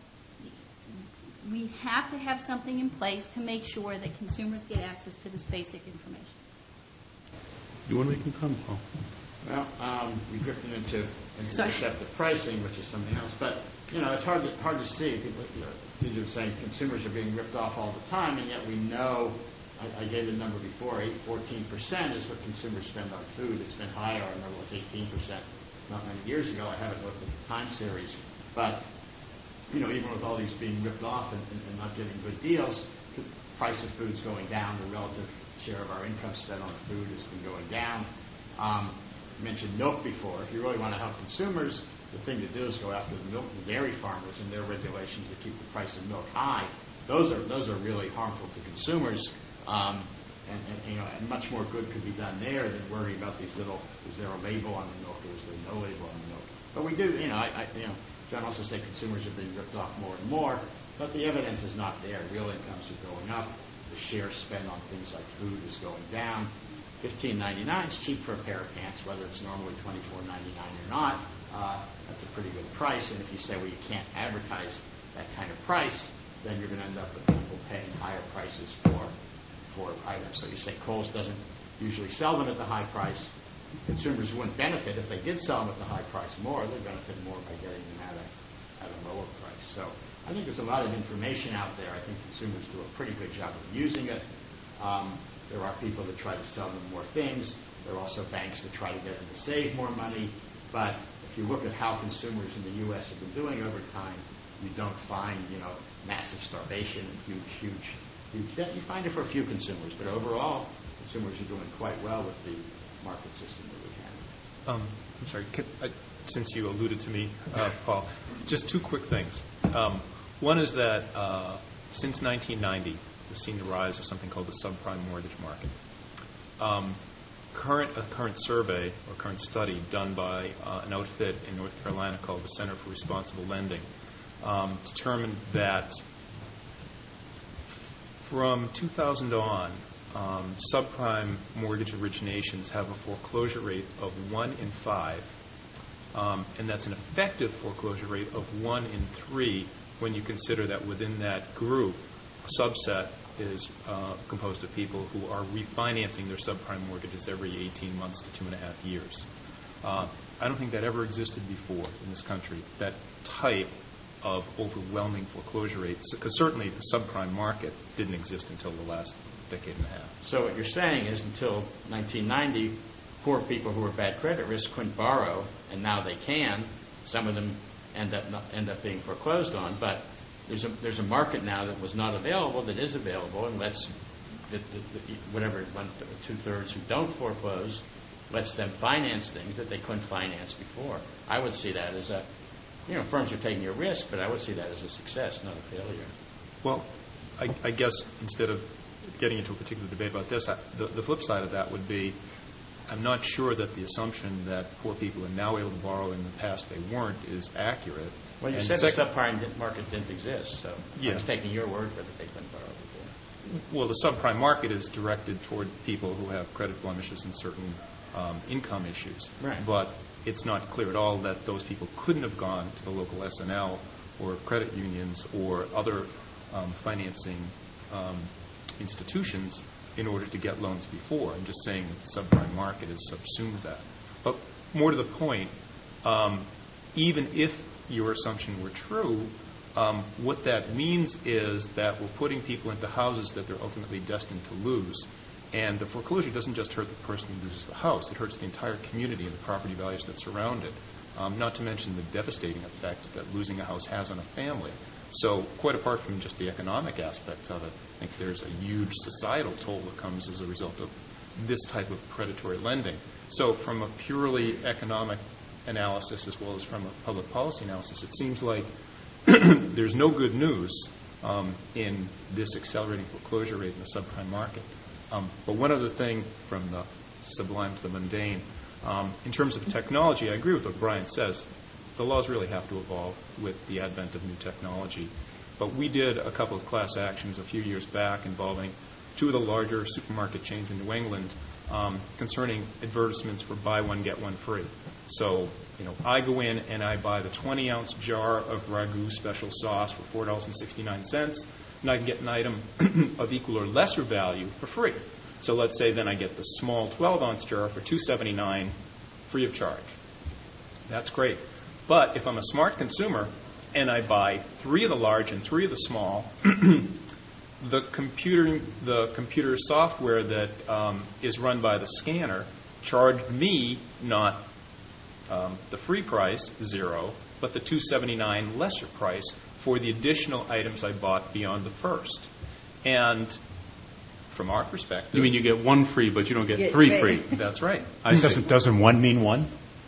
we have to have something in place to make sure that consumers get access to this basic information. You want to make a comment, Paul? Well, we drifted into deceptive pricing, which is something else. But it's hard to see. People are saying consumers are being ripped off all the time, and yet we know. I gave the number before. 14% is what consumers spend on food. It's been higher. I remember it was 18% not many years ago. I haven't looked at the time series, but even with all these being ripped off and not getting good deals, the price of food's going down. The relative share of our income spent on food has been going down. I mentioned milk before. If you really want to help consumers, the thing to do is go after the milk and dairy farmers and their regulations that keep the price of milk high. Those are really harmful to consumers, and much more good could be done there than worrying about is there a label on the milk or is there no label on the milk. But we do, John also said consumers are being ripped off more and more, but the evidence is not there. Real incomes are going up. The share spent on things like food is going down. $15.99 is cheap for a pair of pants, whether it's normally $24.99 or not. That's a pretty good price. And if you say, well, you can't advertise that kind of price, then you're going to end up with people paying higher prices for items. So you say Kohl's doesn't usually sell them at the high price. Consumers wouldn't benefit if they did sell them at the high price more. They'd benefit more by getting them at a lower price. So I think there's a lot of information out there. I think consumers do a pretty good job of using it. There are people that try to sell them more things. There are also banks that try to get them to save more money. But if you look at how consumers in the U.S. have been doing over time, you don't find, massive starvation and huge debt. You find it for a few consumers, but overall, consumers are doing quite well with the market system that we have. I'm sorry, since you alluded to me, Paul, just two quick things. One is that since 1990, we've seen the rise of something called the subprime mortgage market. A current survey or current study done by an outfit in North Carolina called the Center for Responsible Lending determined that from 2000 on, subprime mortgage originations have a foreclosure rate of 1 in 5, and that's an effective foreclosure rate of 1 in 3 when you consider that within that group, a subset is composed of people who are refinancing their subprime mortgages every 18 months to 2.5 years. I don't think that ever existed before in this country, that type of overwhelming foreclosure rates, because certainly the subprime market didn't exist until the last decade and a half. So what you're saying is until 1990, poor people who were bad credit risk couldn't borrow, and now they can. Some of them end up being foreclosed on, but there's a market now that was not available that is available, and lets whatever 2/3 who don't foreclose lets them finance things that they couldn't finance before. I would see that as firms are taking a risk, but I would see that as a success, not a failure. Well, I guess instead of getting into a particular debate about this, the flip side of that would be I'm not sure that the assumption that poor people are now able to borrow, in the past they weren't, is accurate. Well, you And said the subprime market didn't exist, so Yeah. I'm just taking your word for it that they couldn't borrow before. Well, the subprime market is directed toward people who have credit blemishes and certain income issues. Right. But it's not clear at all that those people couldn't have gone to the local SNL or credit unions or other financing institutions in order to get loans before. I'm just saying that the subprime market has subsumed that. But more to the point, even if your assumption were true, what that means is that we're putting people into houses that they're ultimately destined to lose. And the foreclosure doesn't just hurt the person who loses the house. It hurts the entire community and the property values that surround it, not to mention the devastating effect that losing a house has on a family. So quite apart from just the economic aspects of it, I think there's a huge societal toll that comes as a result of this type of predatory lending. So from a purely economic analysis as well as from a public policy analysis, it seems like there's no good news in this accelerating foreclosure rate in the subprime market. But one other thing from the sublime to the mundane, in terms of technology, I agree with what Brian says. The laws really have to evolve with the advent of new technology. But we did a couple of class actions a few years back involving two of the larger supermarket chains in New England concerning advertisements for buy one, get one free. So, I go in and I buy the 20-ounce jar of Ragu special sauce for $4.69, and I can get an item of equal or lesser value for free. So let's say then I get the small 12-ounce jar for $2.79 free of charge. That's great. But if I'm a smart consumer and I buy 3 of the large and 3 of the small, the computer software that is run by the scanner charged me not the free price, 0, but the $2.79 lesser price for the additional items I bought beyond the first. And from our perspective... You mean you get 1 free, but you don't get 3 free? That's right. Doesn't 1 mean 1?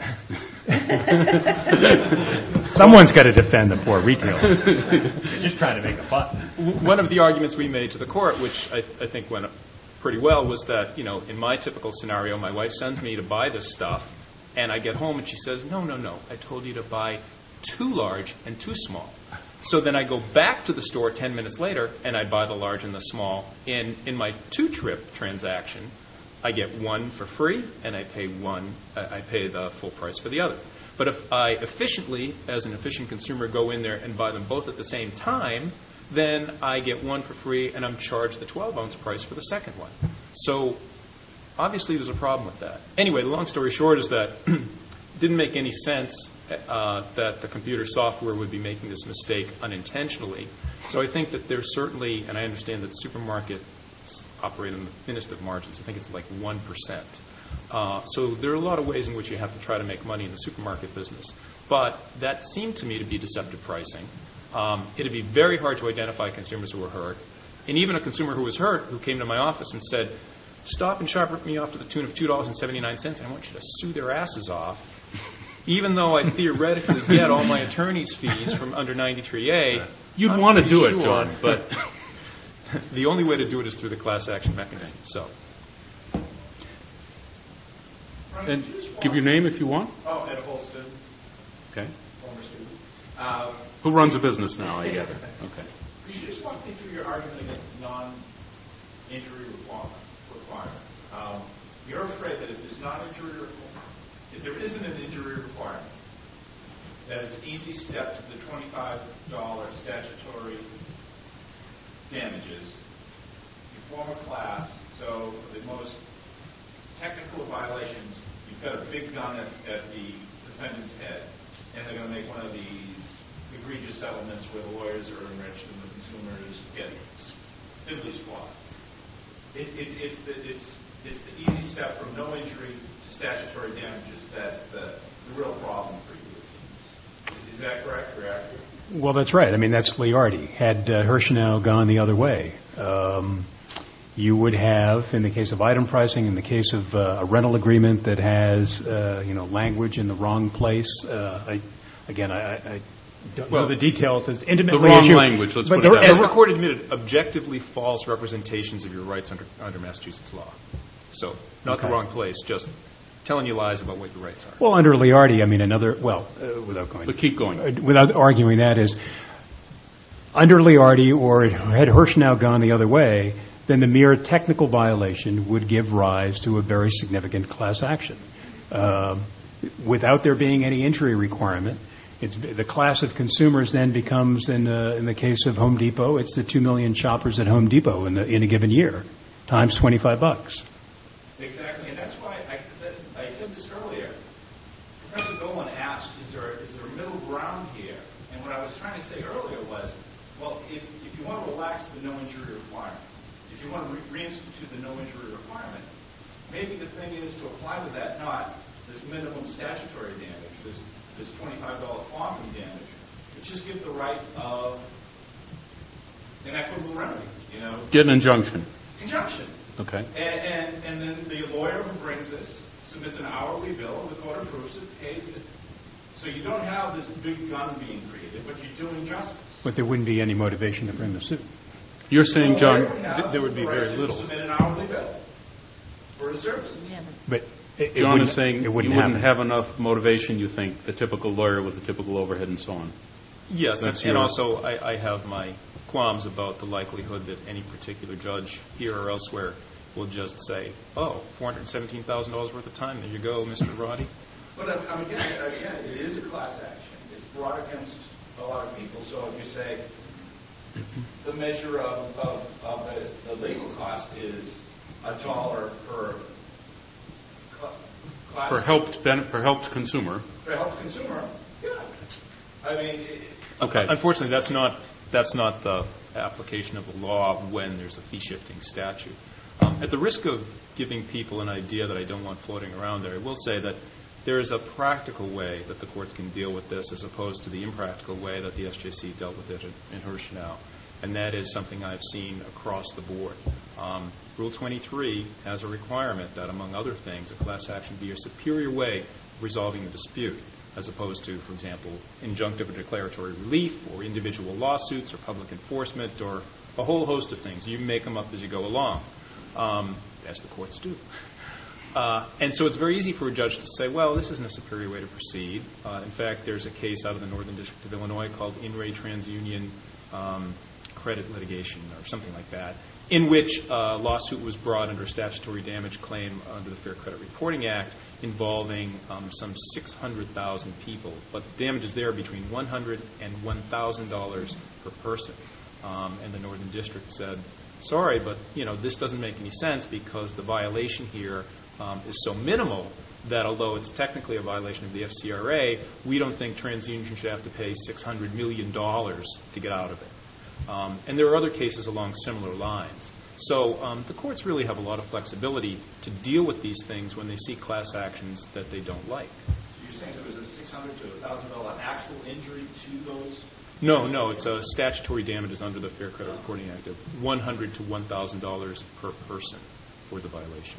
Someone's got to defend the poor retailer. They're just trying to make a buck. One of the arguments we made to the court, which I think went pretty well, was that, in my typical scenario, my wife sends me to buy this stuff, and I get home and she says, no, I told you to buy 2 large and 2 small. So then I go back to the store 10 minutes later and I buy the large and the small. In my 2-trip transaction, I get 1 for free and I pay the full price for the other. But if I efficiently, as an efficient consumer, go in there and buy them both at the same time, then I get 1 for free and I'm charged the 12-ounce price for the second one. So obviously there's a problem with that. Anyway, the long story short is that it didn't make any sense that the computer software would be making this mistake unintentionally. So I think that there's certainly, and I understand that supermarkets operate on the thinnest of margins. I think it's like 1%. So there are a lot of ways in which you have to try to make money in the supermarket business. But that seemed to me to be deceptive pricing. It would be very hard to identify consumers who were hurt. And even a consumer who was hurt, who came to my office and said, stop and shop me off to the tune of $2.79, I want you to sue their asses off. Even though I theoretically get all my attorney's fees from under 93A, you'd want to do it, John, but the only way to do it is through the class action mechanism. So, and give your name if you want. Oh, Ed Holston. Okay. Former student. Who runs a business now? I gather. Okay. Could you just walk me through your argument against non-injury requirement? You're afraid that if there isn't an injury requirement, that it's an easy step to the $25 statutory damages. You form a class, so for the most technical violations, you've got a big gun at the defendant's head, and they're going to make one of these egregious settlements where the lawyers are enriched and the consumers get fiddly squat. It's the easy step from no injury to statutory damages. That's the real problem for you, it seems. Is that correct or accurate? Well, that's right. I mean, that's Liardi. Had Hirschenau gone the other way, you would have, in the case of item pricing, in the case of a rental agreement that has, language in the wrong place. I don't know the details as intimately the wrong as you. Language. Let's but put it that as way. the court admitted, objectively false representations of your rights under Massachusetts law. So not Okay. the wrong place, just telling you lies about what your rights are. Well, under Liardi, without going. But keep going. Without arguing that is, under Liardi, or had Hirschnow gone the other way, then the mere technical violation would give rise to a very significant class action. Without there being any injury requirement, the class of consumers then becomes, in the case of Home Depot, it's the 2 million shoppers at Home Depot in a given year, times $25. Exactly, and that's why I said this earlier. Professor Dolan asked, is there a middle ground here? And what I was trying to say earlier was, well, if you want to relax the no injury requirement, if you want to reinstitute the no injury requirement, maybe the thing is to apply to that not this minimum statutory damage, this $25 quantum damage, but just give the right of an equitable remedy, Get an injunction. Injunction. Okay. And then the lawyer who brings this submits an hourly bill, the court approves it, pays it. So you don't have this big gun being created, but you're doing justice. But there wouldn't be any motivation to bring the suit. You're saying, John, there would be very little. Submit an hourly bill for his services. Yeah, But John is saying it wouldn't you wouldn't happen. have enough motivation, you think, the typical lawyer with the typical overhead and so on. Yes, That's and your- also I have my qualms about the likelihood that any particular judge here or elsewhere will just say, oh, $417,000 worth of time, there you go, Mr. Roddy. But again, it is a class action. It's brought against a lot of people. So if you say the measure of the legal cost is $1 per class. For helped consumer. For help consumer, yeah. I mean, Okay. Unfortunately, that's not the application of the law when there's a fee-shifting statute. At the risk of giving people an idea that I don't want floating around there, I will say that there is a practical way that the courts can deal with this as opposed to the impractical way that the SJC dealt with it in Hirschnow. And that is something I've seen across the board. Rule 23 has a requirement that, among other things, a class action be a superior way of resolving the dispute, as opposed to, for example, injunctive or declaratory relief, or individual lawsuits, or public enforcement, or a whole host of things. You make them up as you go along, as the courts do. And so it's very easy for a judge to say, well, this isn't a superior way to proceed. In fact, there's a case out of the Northern District of Illinois called In Re TransUnion Credit Litigation, or something like that, in which a lawsuit was brought under a statutory damage claim under the Fair Credit Reporting Act involving some 600,000 people. But the damages there are between $100 and $1,000 per person. And the Northern District said, sorry, but this doesn't make any sense because the violation here is so minimal that although it's technically a violation of the FCRA, we don't think TransUnion should have to pay $600 million to get out of it. And there are other cases along similar lines. So the courts really have a lot of flexibility to deal with these things when they see class actions that they don't like. so you're saying there was a $600 to $1,000 actual injury to those? No, it's a statutory damages under the Fair Credit Reporting Act of $100 to $1,000 per person for the violation.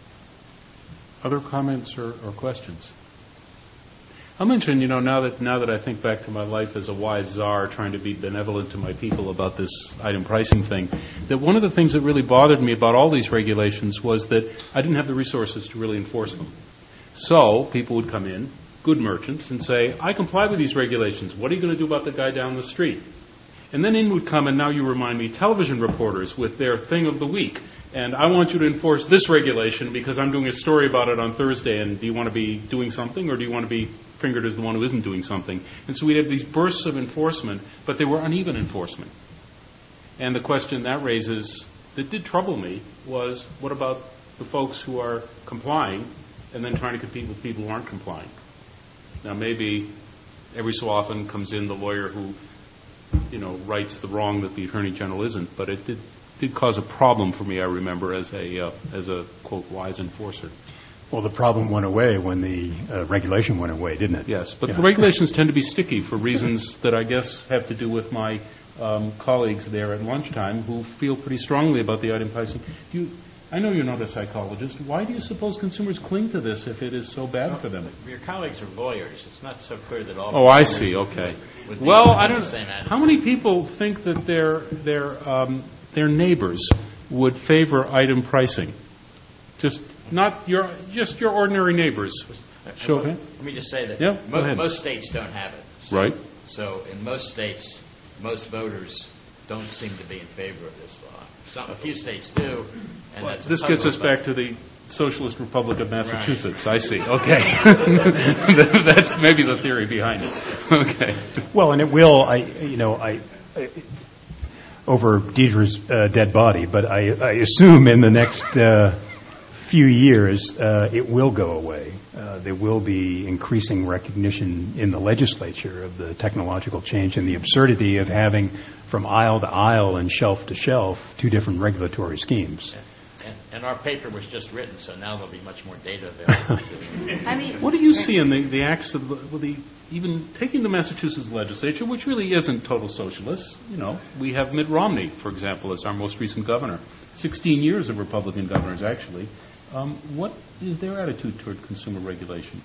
Other comments or questions? I'll mention, now that I think back to my life as a wise czar trying to be benevolent to my people about this item pricing thing, that one of the things that really bothered me about all these regulations was that I didn't have the resources to really enforce them. So people would come in, good merchants, and say, I comply with these regulations. What are you going to do about the guy down the street? And then in would come, and now you remind me, television reporters with their thing of the week. And I want you to enforce this regulation because I'm doing a story about it on Thursday, and do you want to be doing something, or do you want to be fingered as the one who isn't doing something? And so we'd have these bursts of enforcement, but they were uneven enforcement. And the question that raises, that did trouble me, was what about the folks who are complying and then trying to compete with people who aren't complying? Now maybe every so often comes in the lawyer who, rights the wrong that the Attorney General isn't, but it did cause a problem for me, I remember, as a quote, wise enforcer. Well, the problem went away when the regulation went away, didn't it? Yes, but the regulations tend to be sticky for reasons that I guess have to do with my colleagues there at lunchtime who feel pretty strongly about the item pricing. I know you're not a psychologist. Why do you suppose consumers cling to this if it is so bad for them? Your colleagues are lawyers. It's not so clear that all. Oh, I see. Okay. Well, I don't. Same attitude. How many people think that their neighbors would favor item pricing? Just not just your ordinary neighbors. Show of hands. Let me just say that Yeah, go ahead. most states don't have it. So, Right. So in most states, most voters don't seem to be in favor of this law. A few states do, and that's This gets us back to the Socialist Republic of Massachusetts. Right. I see. Okay. That's maybe the theory behind it. Okay. Well, and it will, over Deidre's dead body, but I assume in the next few years it will go away. There will be increasing recognition in the legislature of the technological change and the absurdity of having from aisle to aisle and shelf to shelf 2 different regulatory schemes. And our paper was just written, so now there'll be much more data available. I mean, What do you see in the acts of even taking the Massachusetts legislature, which really isn't total socialist? We have Mitt Romney, for example, as our most recent governor. 16 years of Republican governors, actually. What is their attitude toward consumer regulation?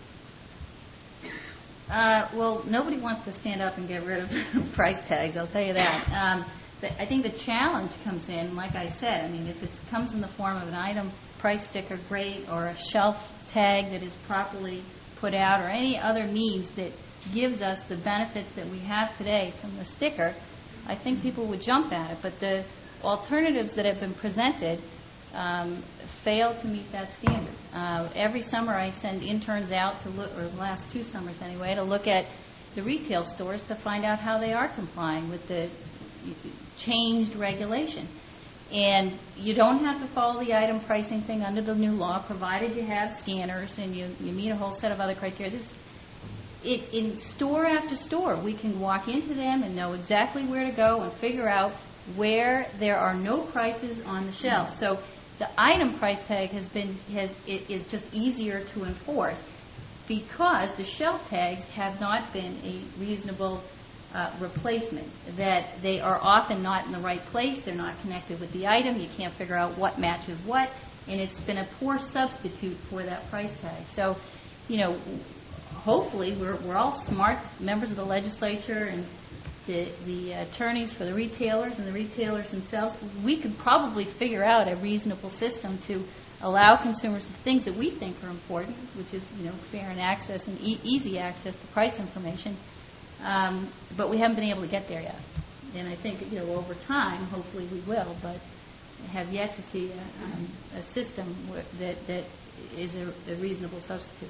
well, nobody wants to stand up and get rid of price tags, I'll tell you that. I think the challenge comes in, like I said, if it comes in the form of an item price sticker, great, or a shelf tag that is properly put out, or any other means that gives us the benefits that we have today from the sticker, I think people would jump at it. But the alternatives that have been presented fail to meet that standard. Every summer I send interns out to look, or the last 2 summers anyway, to look at the retail stores to find out how they are complying with the changed regulation. And you don't have to follow the item pricing thing under the new law, provided you have scanners and you meet a whole set of other criteria. In store after store, we can walk into them and know exactly where to go and figure out where there are no prices on the shelf. So the item price tag is just easier to enforce because the shelf tags have not been a reasonable replacement, that they are often not in the right place, they're not connected with the item, you can't figure out what matches what, and it's been a poor substitute for that price tag. So, hopefully we're all smart members of the legislature and the attorneys for the retailers and the retailers themselves. We could probably figure out a reasonable system to allow consumers the things that we think are important, which is fair and access and easy access to price information. But we haven't been able to get there yet. And I think, over time, hopefully we will, but have yet to see a system that is a reasonable substitute.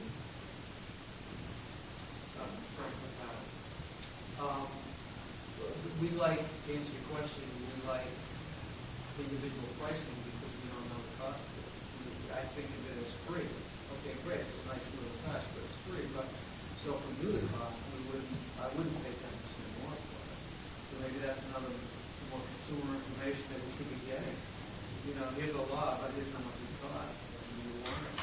We like, to answer your question, we like individual pricing because we don't know the cost of it. I think of it as free. Okay, great, it's a nice little touch, but it's free. But so if we knew the cost, I wouldn't pay 10% more for it. So maybe that's some more consumer information that we should be getting. Here's a law, but here's how much it costs. And you want it.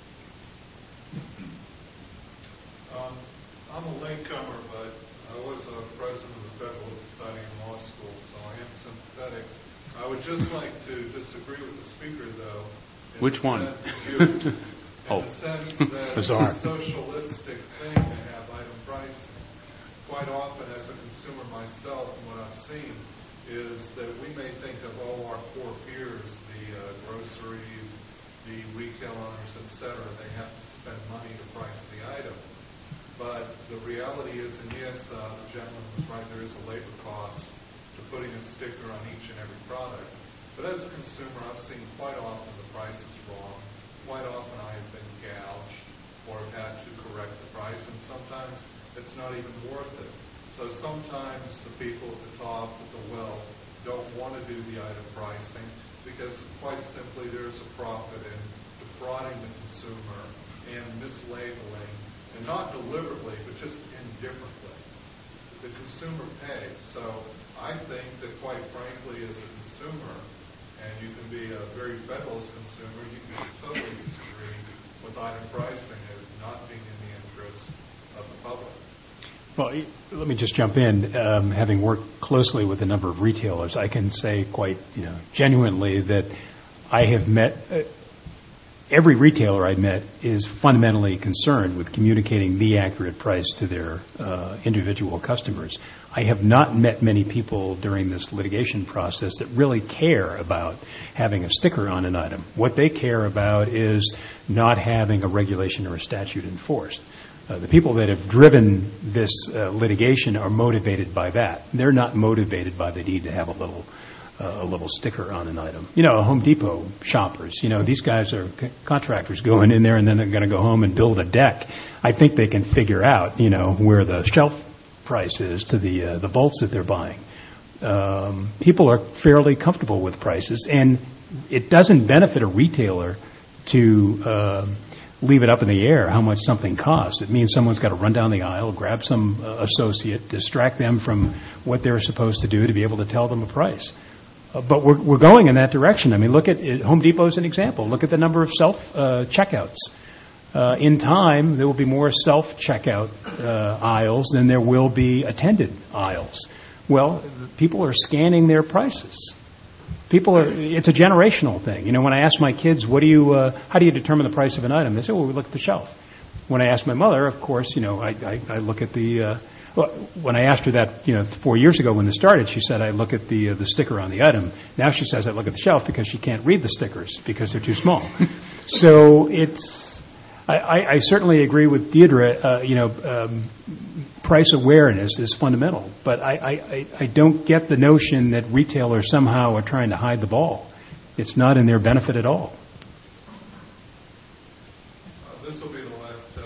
I'm a latecomer, but I was a president of the Federalist Society in law school, so I am sympathetic. I would just like to disagree with the speaker, though. Which one? In the sense that it's a socialistic thing to have item pricing. Quite often, as a consumer myself, and what I've seen is that we may think of all our poor peers, the groceries, the retail owners, etc. They have to spend money to price the item. But the reality is, and yes, the gentleman was right, there is a labor cost to putting a sticker on each and every product. But as a consumer, I've seen quite often the price is wrong. Quite often I have been gouged or have had to correct the price, and sometimes it's not even worth it. So sometimes the people at the top with the wealth don't want to do the item pricing because quite simply there's a profit in defrauding the consumer and mislabeling, and not deliberately, but just indifferently. The consumer pays. So I think that quite frankly as a consumer, and you can be a very Federalist consumer, you can totally disagree with item pricing as not being in the interest of the public. Well, let me just jump in. Having worked closely with a number of retailers, I can say quite genuinely that I have met every retailer I've met is fundamentally concerned with communicating the accurate price to their individual customers. I have not met many people during this litigation process that really care about having a sticker on an item. What they care about is not having a regulation or a statute enforced. The people that have driven this litigation are motivated by that. They're not motivated by the need to have a little sticker on an item. Home Depot shoppers, these guys are contractors going in there and then they're going to go home and build a deck. I think they can figure out, where the shelf price is to the bolts that they're buying. People are fairly comfortable with prices, and it doesn't benefit a retailer to leave it up in the air how much something costs. It means someone's got to run down the aisle, grab some associate, distract them from what they're supposed to do to be able to tell them a price. But we're going in that direction. I mean, look at Home Depot as an example. Look at the number of self-checkouts. In time, there will be more self-checkout aisles than there will be attended aisles. Well, people are scanning their prices. It's a generational thing. When I ask my kids, how do you determine the price of an item? They say, well, we look at the shelf. When I ask my mother, of course, I look at the. When I asked her that, 4 years ago when this started, she said, I look at the sticker on the item. Now she says I look at the shelf because she can't read the stickers because they're too small. So I certainly agree with Deirdre. Price awareness is fundamental, but I don't get the notion that retailers somehow are trying to hide the ball. It's not in their benefit at all. This will be the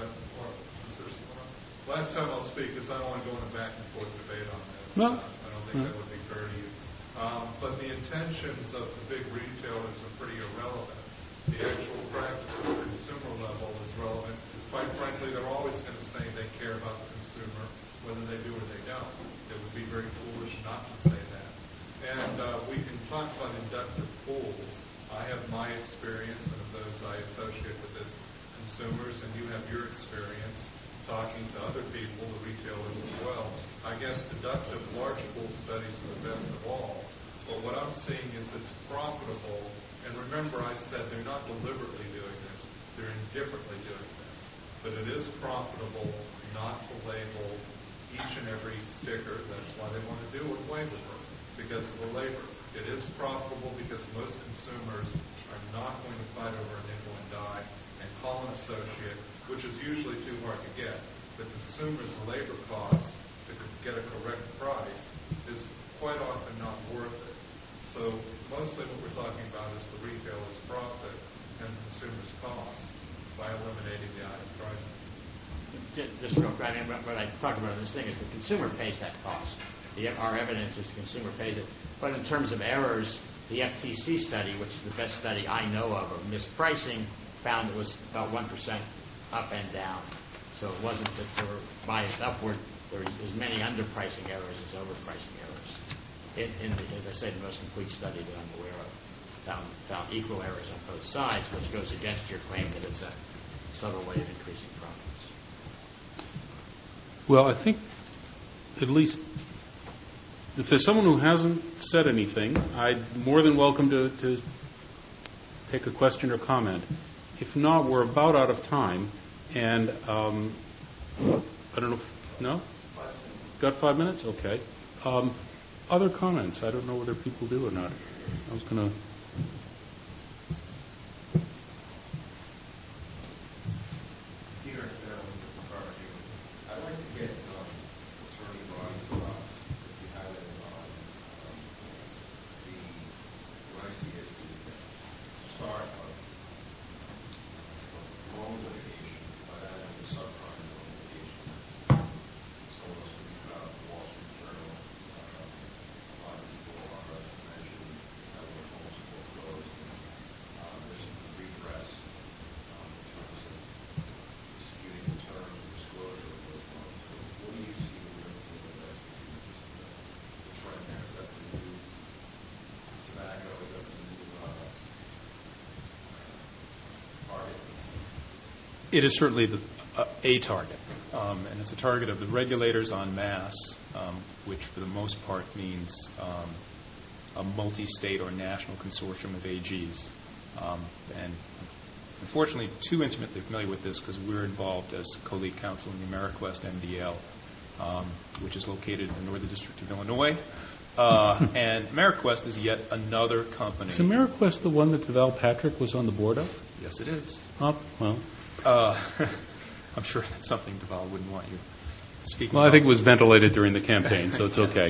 last time I'll speak, because I don't want to go in a back and forth debate on this. No. I don't think that would be fair to you. But the intentions of the big retailers are pretty irrelevant. The actual practice at the consumer level is relevant. Quite frankly, they're always going to say they care about the consumer, whether they do or they don't. It would be very foolish not to say that. And we can talk about inductive pools. I have my experience, and of those I associate with as consumers, and you have your experience talking to other people, the retailers as well. I guess deductive large pool studies are the best of all. But what I'm seeing is it's profitable. And remember, I said they're not deliberately doing this. They're indifferently doing this. But it is profitable not to label each and every sticker. That's why they want to do it label because of the labor. It is profitable because most consumers are not going to fight over a nickel and dime and call an associate, which is usually too hard to get. The consumer's labor cost to get a correct price is quite often not worth it. So mostly what we're talking about is the retailer's profit and the consumer's cost by eliminating the item pricing. Just real quick, what I talk about in this thing is the consumer pays that cost. Our evidence is the consumer pays it. But in terms of errors, the FTC study, which is the best study I know of mispricing, found it was about 1% up and down. So it wasn't that they were biased upward. There were as many underpricing errors as overpricing errors. As I said, the most complete study that I'm aware of found equal errors on both sides, which goes against your claim that it's a subtle way of increasing profits. Well, I think at least if there's someone who hasn't said anything, I'm more than welcome to take a question or comment. If not, we're about out of time. And I don't know. No? Got 5 minutes? Okay. Other comments? I don't know whether people do or not. I was going to. I'd like to get Attorney Ron's thoughts, if you have it, on what I see as the start of loan litigation, by that I mean the subprime loan litigation. So let's speak about the Wall Street Journal. A lot of people are mentioning that we're almost foreclosed. There's some redress in terms of disputing the terms of disclosure of those loans. So what do you see when you're looking at that? The trend there, is that the new tobacco? Is that the new target? It is certainly a target, and it's a target of the regulators en masse, which for the most part means a multi-state or national consortium of AGs. And unfortunately, too intimately familiar with this because we're involved as co-lead counsel in the AmeriQuest MDL, which is located in the Northern District of Illinois. And Ameriquest is yet another company. Is Ameriquest the one that Deval Patrick was on the board of? Yes, it is. Oh, well. I'm sure that's something Deval wouldn't want you speaking Well, I about. think it was ventilated during the campaign, so it's okay.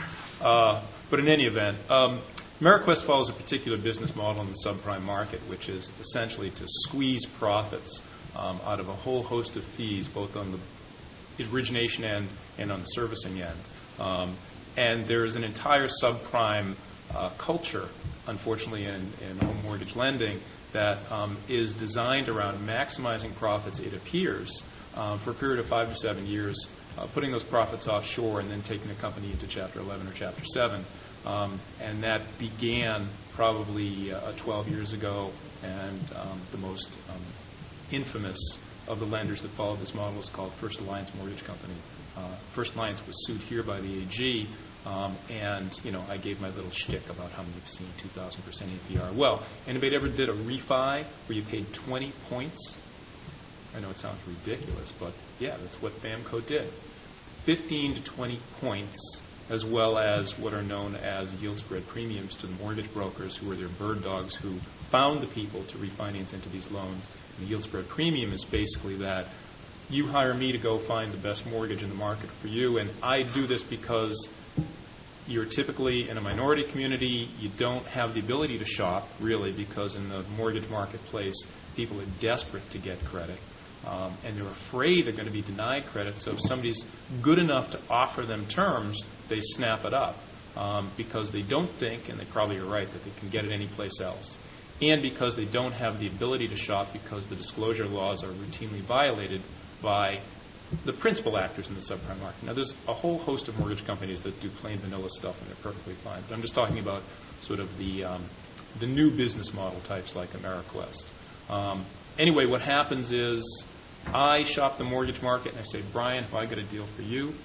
But in any event, Ameriquest follows a particular business model in the subprime market, which is essentially to squeeze profits out of a whole host of fees, both on the origination end and on the servicing end. And there is an entire subprime culture, unfortunately, in home mortgage lending that is designed around maximizing profits, it appears, for a period of 5 to 7 years, putting those profits offshore and then taking the company into Chapter 11 or Chapter 7. And that began probably 12 years ago, and the most infamous of the lenders that followed this model is called First Alliance Mortgage Company. First Alliance was sued here by the AG, and I gave my little shtick about how many have seen 2,000% APR. Well, anybody ever did a refi where you paid 20 points? I know it sounds ridiculous, but yeah, that's what BAMCO did. 15 to 20 points, as well as what are known as yield spread premiums to the mortgage brokers, who were their bird dogs who found the people to refinance into these loans. And the yield spread premium is basically that you hire me to go find the best mortgage in the market for you, and I do this because you're typically in a minority community. You don't have the ability to shop, really, because in the mortgage marketplace, people are desperate to get credit. And they're afraid they're going to be denied credit. So if somebody's good enough to offer them terms, they snap it up because they don't think, and they probably are right, that they can get it anyplace else. And because they don't have the ability to shop because the disclosure laws are routinely violated by the principal actors in the subprime market. Now, there's a whole host of mortgage companies that do plain vanilla stuff, and they're perfectly fine. But I'm just talking about sort of the new business model types like Ameriquest. Anyway, what happens is I shop the mortgage market, and I say, Brian, if I get a deal for you,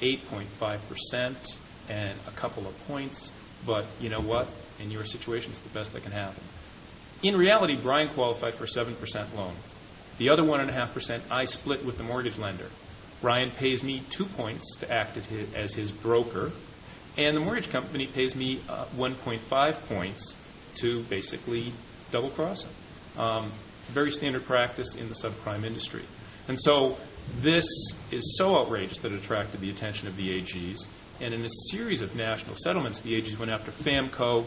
8.5% and a couple of points, but you know what? In your situation, it's the best that can happen. In reality, Brian qualified for a 7% loan. The other 1.5% I split with the mortgage lender. Brian pays me 2 points to act as his broker, and the mortgage company pays me 1.5 points to basically double cross him. Very standard practice in the subprime industry. And so this is so outrageous that it attracted the attention of the AGs. And in a series of national settlements, the AGs went after FAMCO,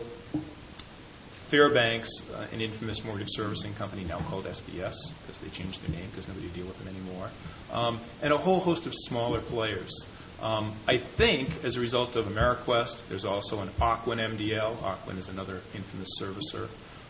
Fairbanks, an infamous mortgage servicing company now called SBS, because they changed their name because nobody deal with them anymore, and a whole host of smaller players. I think as a result of Ameriquest, there's also an Ocwen MDL. Ocwen is another infamous servicer.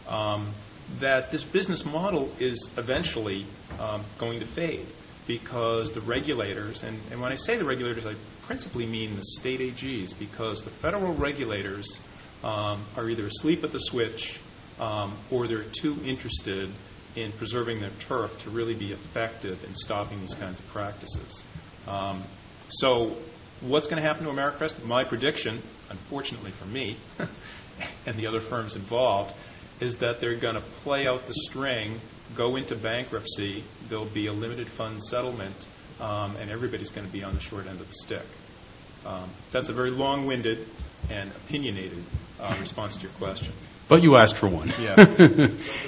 That this business model is eventually going to fade because the regulators, and when I say the regulators, I principally mean the state AGs, because the federal regulators are either asleep at the switch or they're too interested in preserving their turf to really be effective in stopping these kinds of practices. So what's going to happen to Ameriquest? My prediction, unfortunately for me and the other firms involved, is that they're going to play out the string, go into bankruptcy, there'll be a limited fund settlement, and everybody's going to be on the short end of the stick. That's a very long-winded and opinionated response to your question. But you asked for one. Yeah. Just to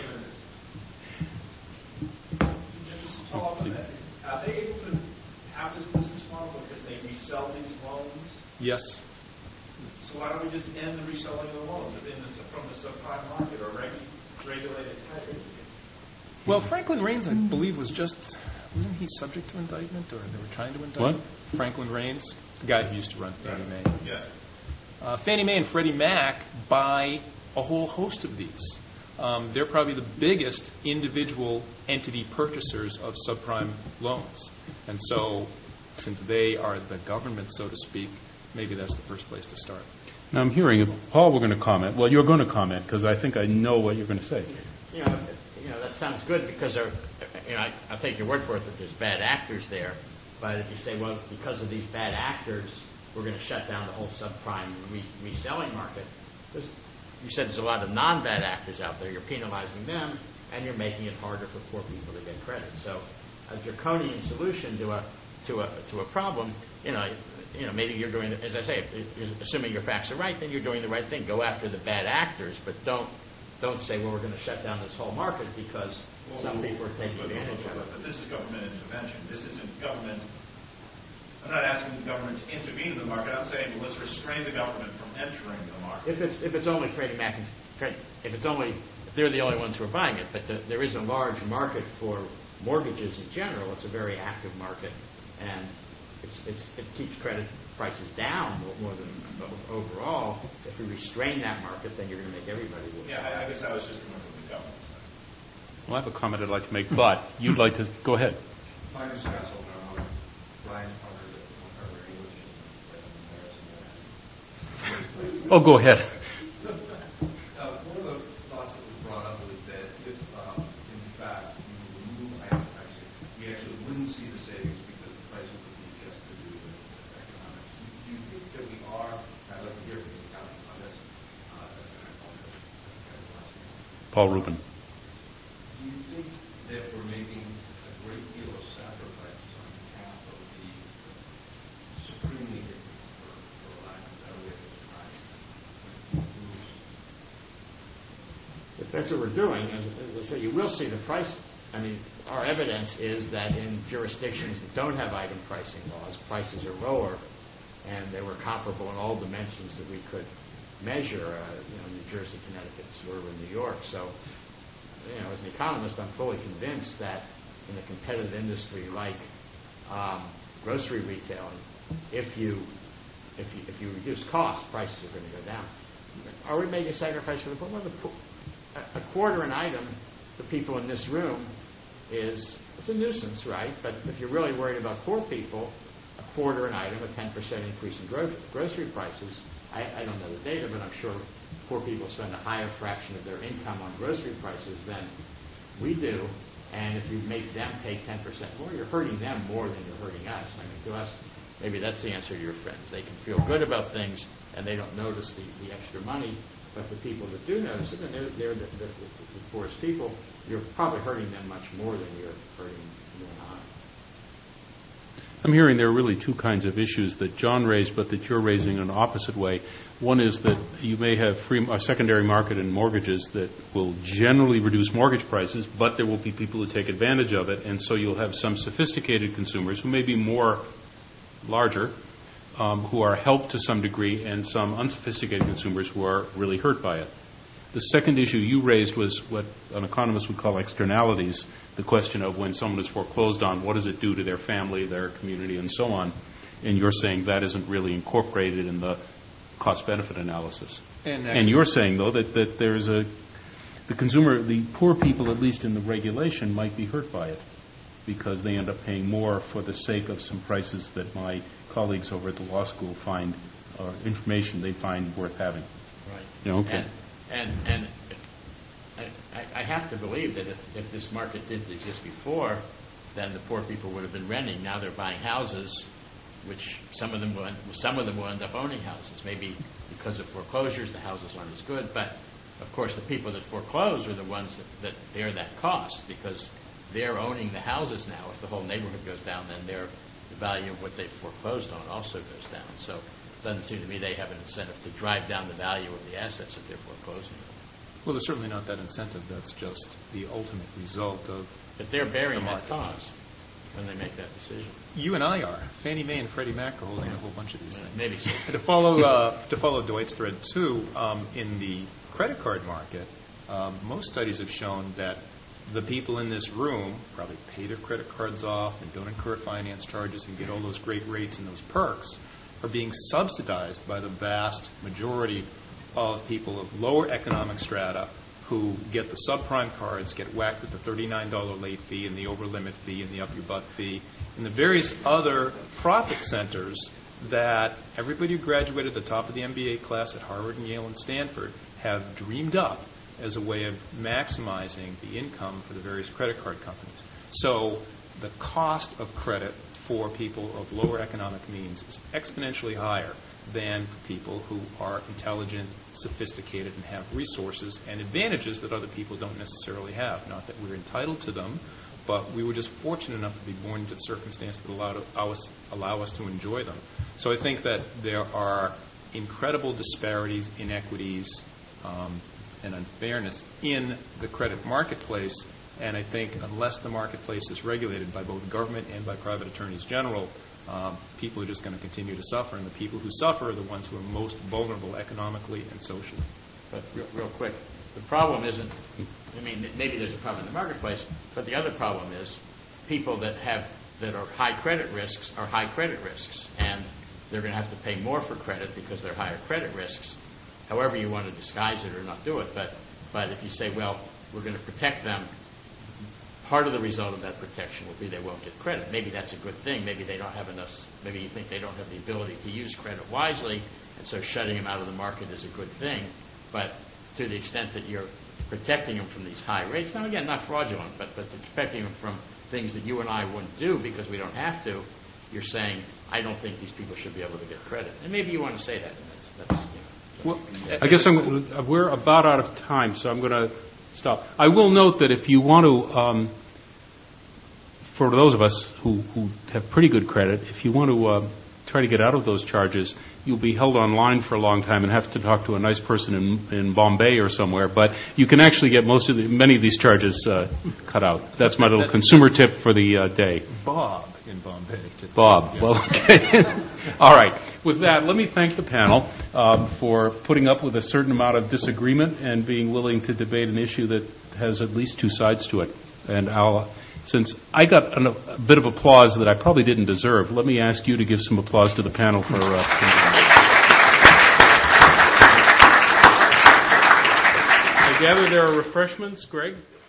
follow up on that, are they able to have this business model because they resell these loans? Yes. So why don't we just end the reselling of the loans from the subprime market or regulated credit? Well, Franklin Raines, I believe, wasn't he subject to indictment, or they were trying to indict What? him? Franklin Raines, the guy who used to run Fannie Mae. Yeah. Fannie Mae and Freddie Mac buy a whole host of these. They're probably the biggest individual entity purchasers of subprime loans. And so, since they are the government, so to speak, maybe that's the first place to start. Now, I'm hearing, if Paul were going to comment, well, you're going to comment, because I think I know what you're going to say. That sounds good because I'll take your word for it that there's bad actors there. But if you say, well, because of these bad actors, we're going to shut down the whole subprime reselling market. You said there's a lot of non-bad actors out there. You're penalizing them, and you're making it harder for poor people to get credit. So a draconian solution to a problem maybe you're doing, as I say, assuming your facts are right, then you're doing the right thing. Go after the bad actors, but don't say, well, we're going to shut down this whole market because some people are taking advantage of it. But this is government intervention. This isn't government. I'm not asking the government to intervene in the market. I'm saying, well, let's restrain the government from entering the market. If it's only Freddie Mac, if they're the only ones who are buying it, but there is a large market for mortgages in general. It's a very active market, and it keeps credit prices down more than overall. If we restrain that market, then you're going to make everybody lose. Yeah, I guess I was just coming from the government. Well, I have a comment I'd like to make, but you'd like to go ahead. My name is Castle. I'm Brian English. Oh, go ahead. One of the thoughts that was brought up was that if, in fact, you remove item pricing, we actually wouldn't see the savings because the prices would be just to do with economics. Do you think that we are? I'd like to hear from you on this. Paul Rubin. Do you think that we're making a great deal of sacrifices on behalf of the supremely ignorant, for lack of a better way to describe it? If that's what we're doing, so you will see the price. I mean, our evidence is that in jurisdictions that don't have item pricing laws, prices are lower, and they were comparable in all dimensions that we could measure. New Jersey, Connecticut, suburban New York. So, as an economist, I'm fully convinced that in a competitive industry like grocery retailing, if you reduce costs, prices are going to go down. Are we making a sacrifice for the poor? Well, a quarter an item for people in this room it's a nuisance, right? But if you're really worried about poor people, a quarter an item, a 10% increase in grocery prices, I don't know the data, but I'm sure poor people spend a higher fraction of their income on grocery prices than we do. And if you make them pay 10% more, you're hurting them more than you're hurting us. I mean, to us, maybe that's the answer to your friends. They can feel good about things, and they don't notice the extra money. But the people that do notice it, and they're the poorest people, you're probably hurting them much more than you're hurting you and I. I'm hearing there are really two kinds of issues that John raised, but that you're raising in an opposite way. One is that you may have a secondary market in mortgages that will generally reduce mortgage prices, but there will be people who take advantage of it, and so you'll have some sophisticated consumers who may be larger, who are helped to some degree, and some unsophisticated consumers who are really hurt by it. The second issue you raised was what an economist would call externalities, the question of when someone is foreclosed on, what does it do to their family, their community, and so on. And you're saying that isn't really incorporated in the cost-benefit analysis. And you're saying, though, that there's the poor people, at least in the regulation, might be hurt by it because they end up paying more for the sake of some prices that my colleagues over at the law school find, or information they find worth having. Right. Okay. And I have to believe that if this market didn't exist before, then the poor people would have been renting. Now they're buying houses, which some of them will end up owning houses. Maybe because of foreclosures, the houses aren't as good. But of course, the people that foreclose are the ones that bear that cost because they're owning the houses now. If the whole neighborhood goes down, then the value of what they foreclosed on also goes down. So it doesn't seem to me they have an incentive to drive down the value of the assets that they're foreclosing. Well, there's certainly not that incentive. That's just the ultimate result of. But they're bearing that cost when they make that decision. You and I are. Fannie Mae and Freddie Mac are holding a whole bunch of these things. Maybe so. To follow Dwight's thread too, in the credit card market, most studies have shown that the people in this room probably pay their credit cards off and don't incur finance charges and get all those great rates and those perks are being subsidized by the vast majority of people of lower economic strata who get the subprime cards, get whacked with the $39 late fee and the over-limit fee and the up-your-butt fee, and the various other profit centers that everybody who graduated at the top of the MBA class at Harvard and Yale and Stanford have dreamed up as a way of maximizing the income for the various credit card companies. So the cost of credit for people of lower economic means is exponentially higher than for people who are intelligent, sophisticated, and have resources and advantages that other people don't necessarily have. Not that we're entitled to them, but we were just fortunate enough to be born into the circumstance that allow us to enjoy them. So I think that there are incredible disparities, inequities, and unfairness in the credit marketplace, and I think unless the marketplace is regulated by both government and by private attorneys general, people are just going to continue to suffer, and the people who suffer are the ones who are most vulnerable economically and socially. But real quick, the problem isn't, maybe there's a problem in the marketplace, but the other problem is people that are high credit risks are high credit risks, and they're going to have to pay more for credit because they're higher credit risks, however you want to disguise it or not do it. But if you say, well, we're going to protect them, part of the result of that protection will be they won't get credit. Maybe that's a good thing. Maybe they don't have enough. Maybe you think they don't have the ability to use credit wisely, and so shutting them out of the market is a good thing. But to the extent that you're protecting them from these high rates, now again, not fraudulent, but protecting them from things that you and I wouldn't do because we don't have to, you're saying, I don't think these people should be able to get credit. And maybe you want to say that. And that's well, I guess we're about out of time, so I'm going to stop. I will note that if you want to, for those of us who have pretty good credit, if you want to try to get out of those charges, you'll be held online for a long time and have to talk to a nice person in Bombay or somewhere. But you can actually get many of these charges cut out. That's my little consumer tip for the day. Bob in Bombay. Bob. Yes. Well, okay. All right. With that, let me thank the panel for putting up with a certain amount of disagreement and being willing to debate an issue that has at least two sides to it. And since I got a bit of applause that I probably didn't deserve, let me ask you to give some applause to the panel for. I gather there are refreshments, Greg?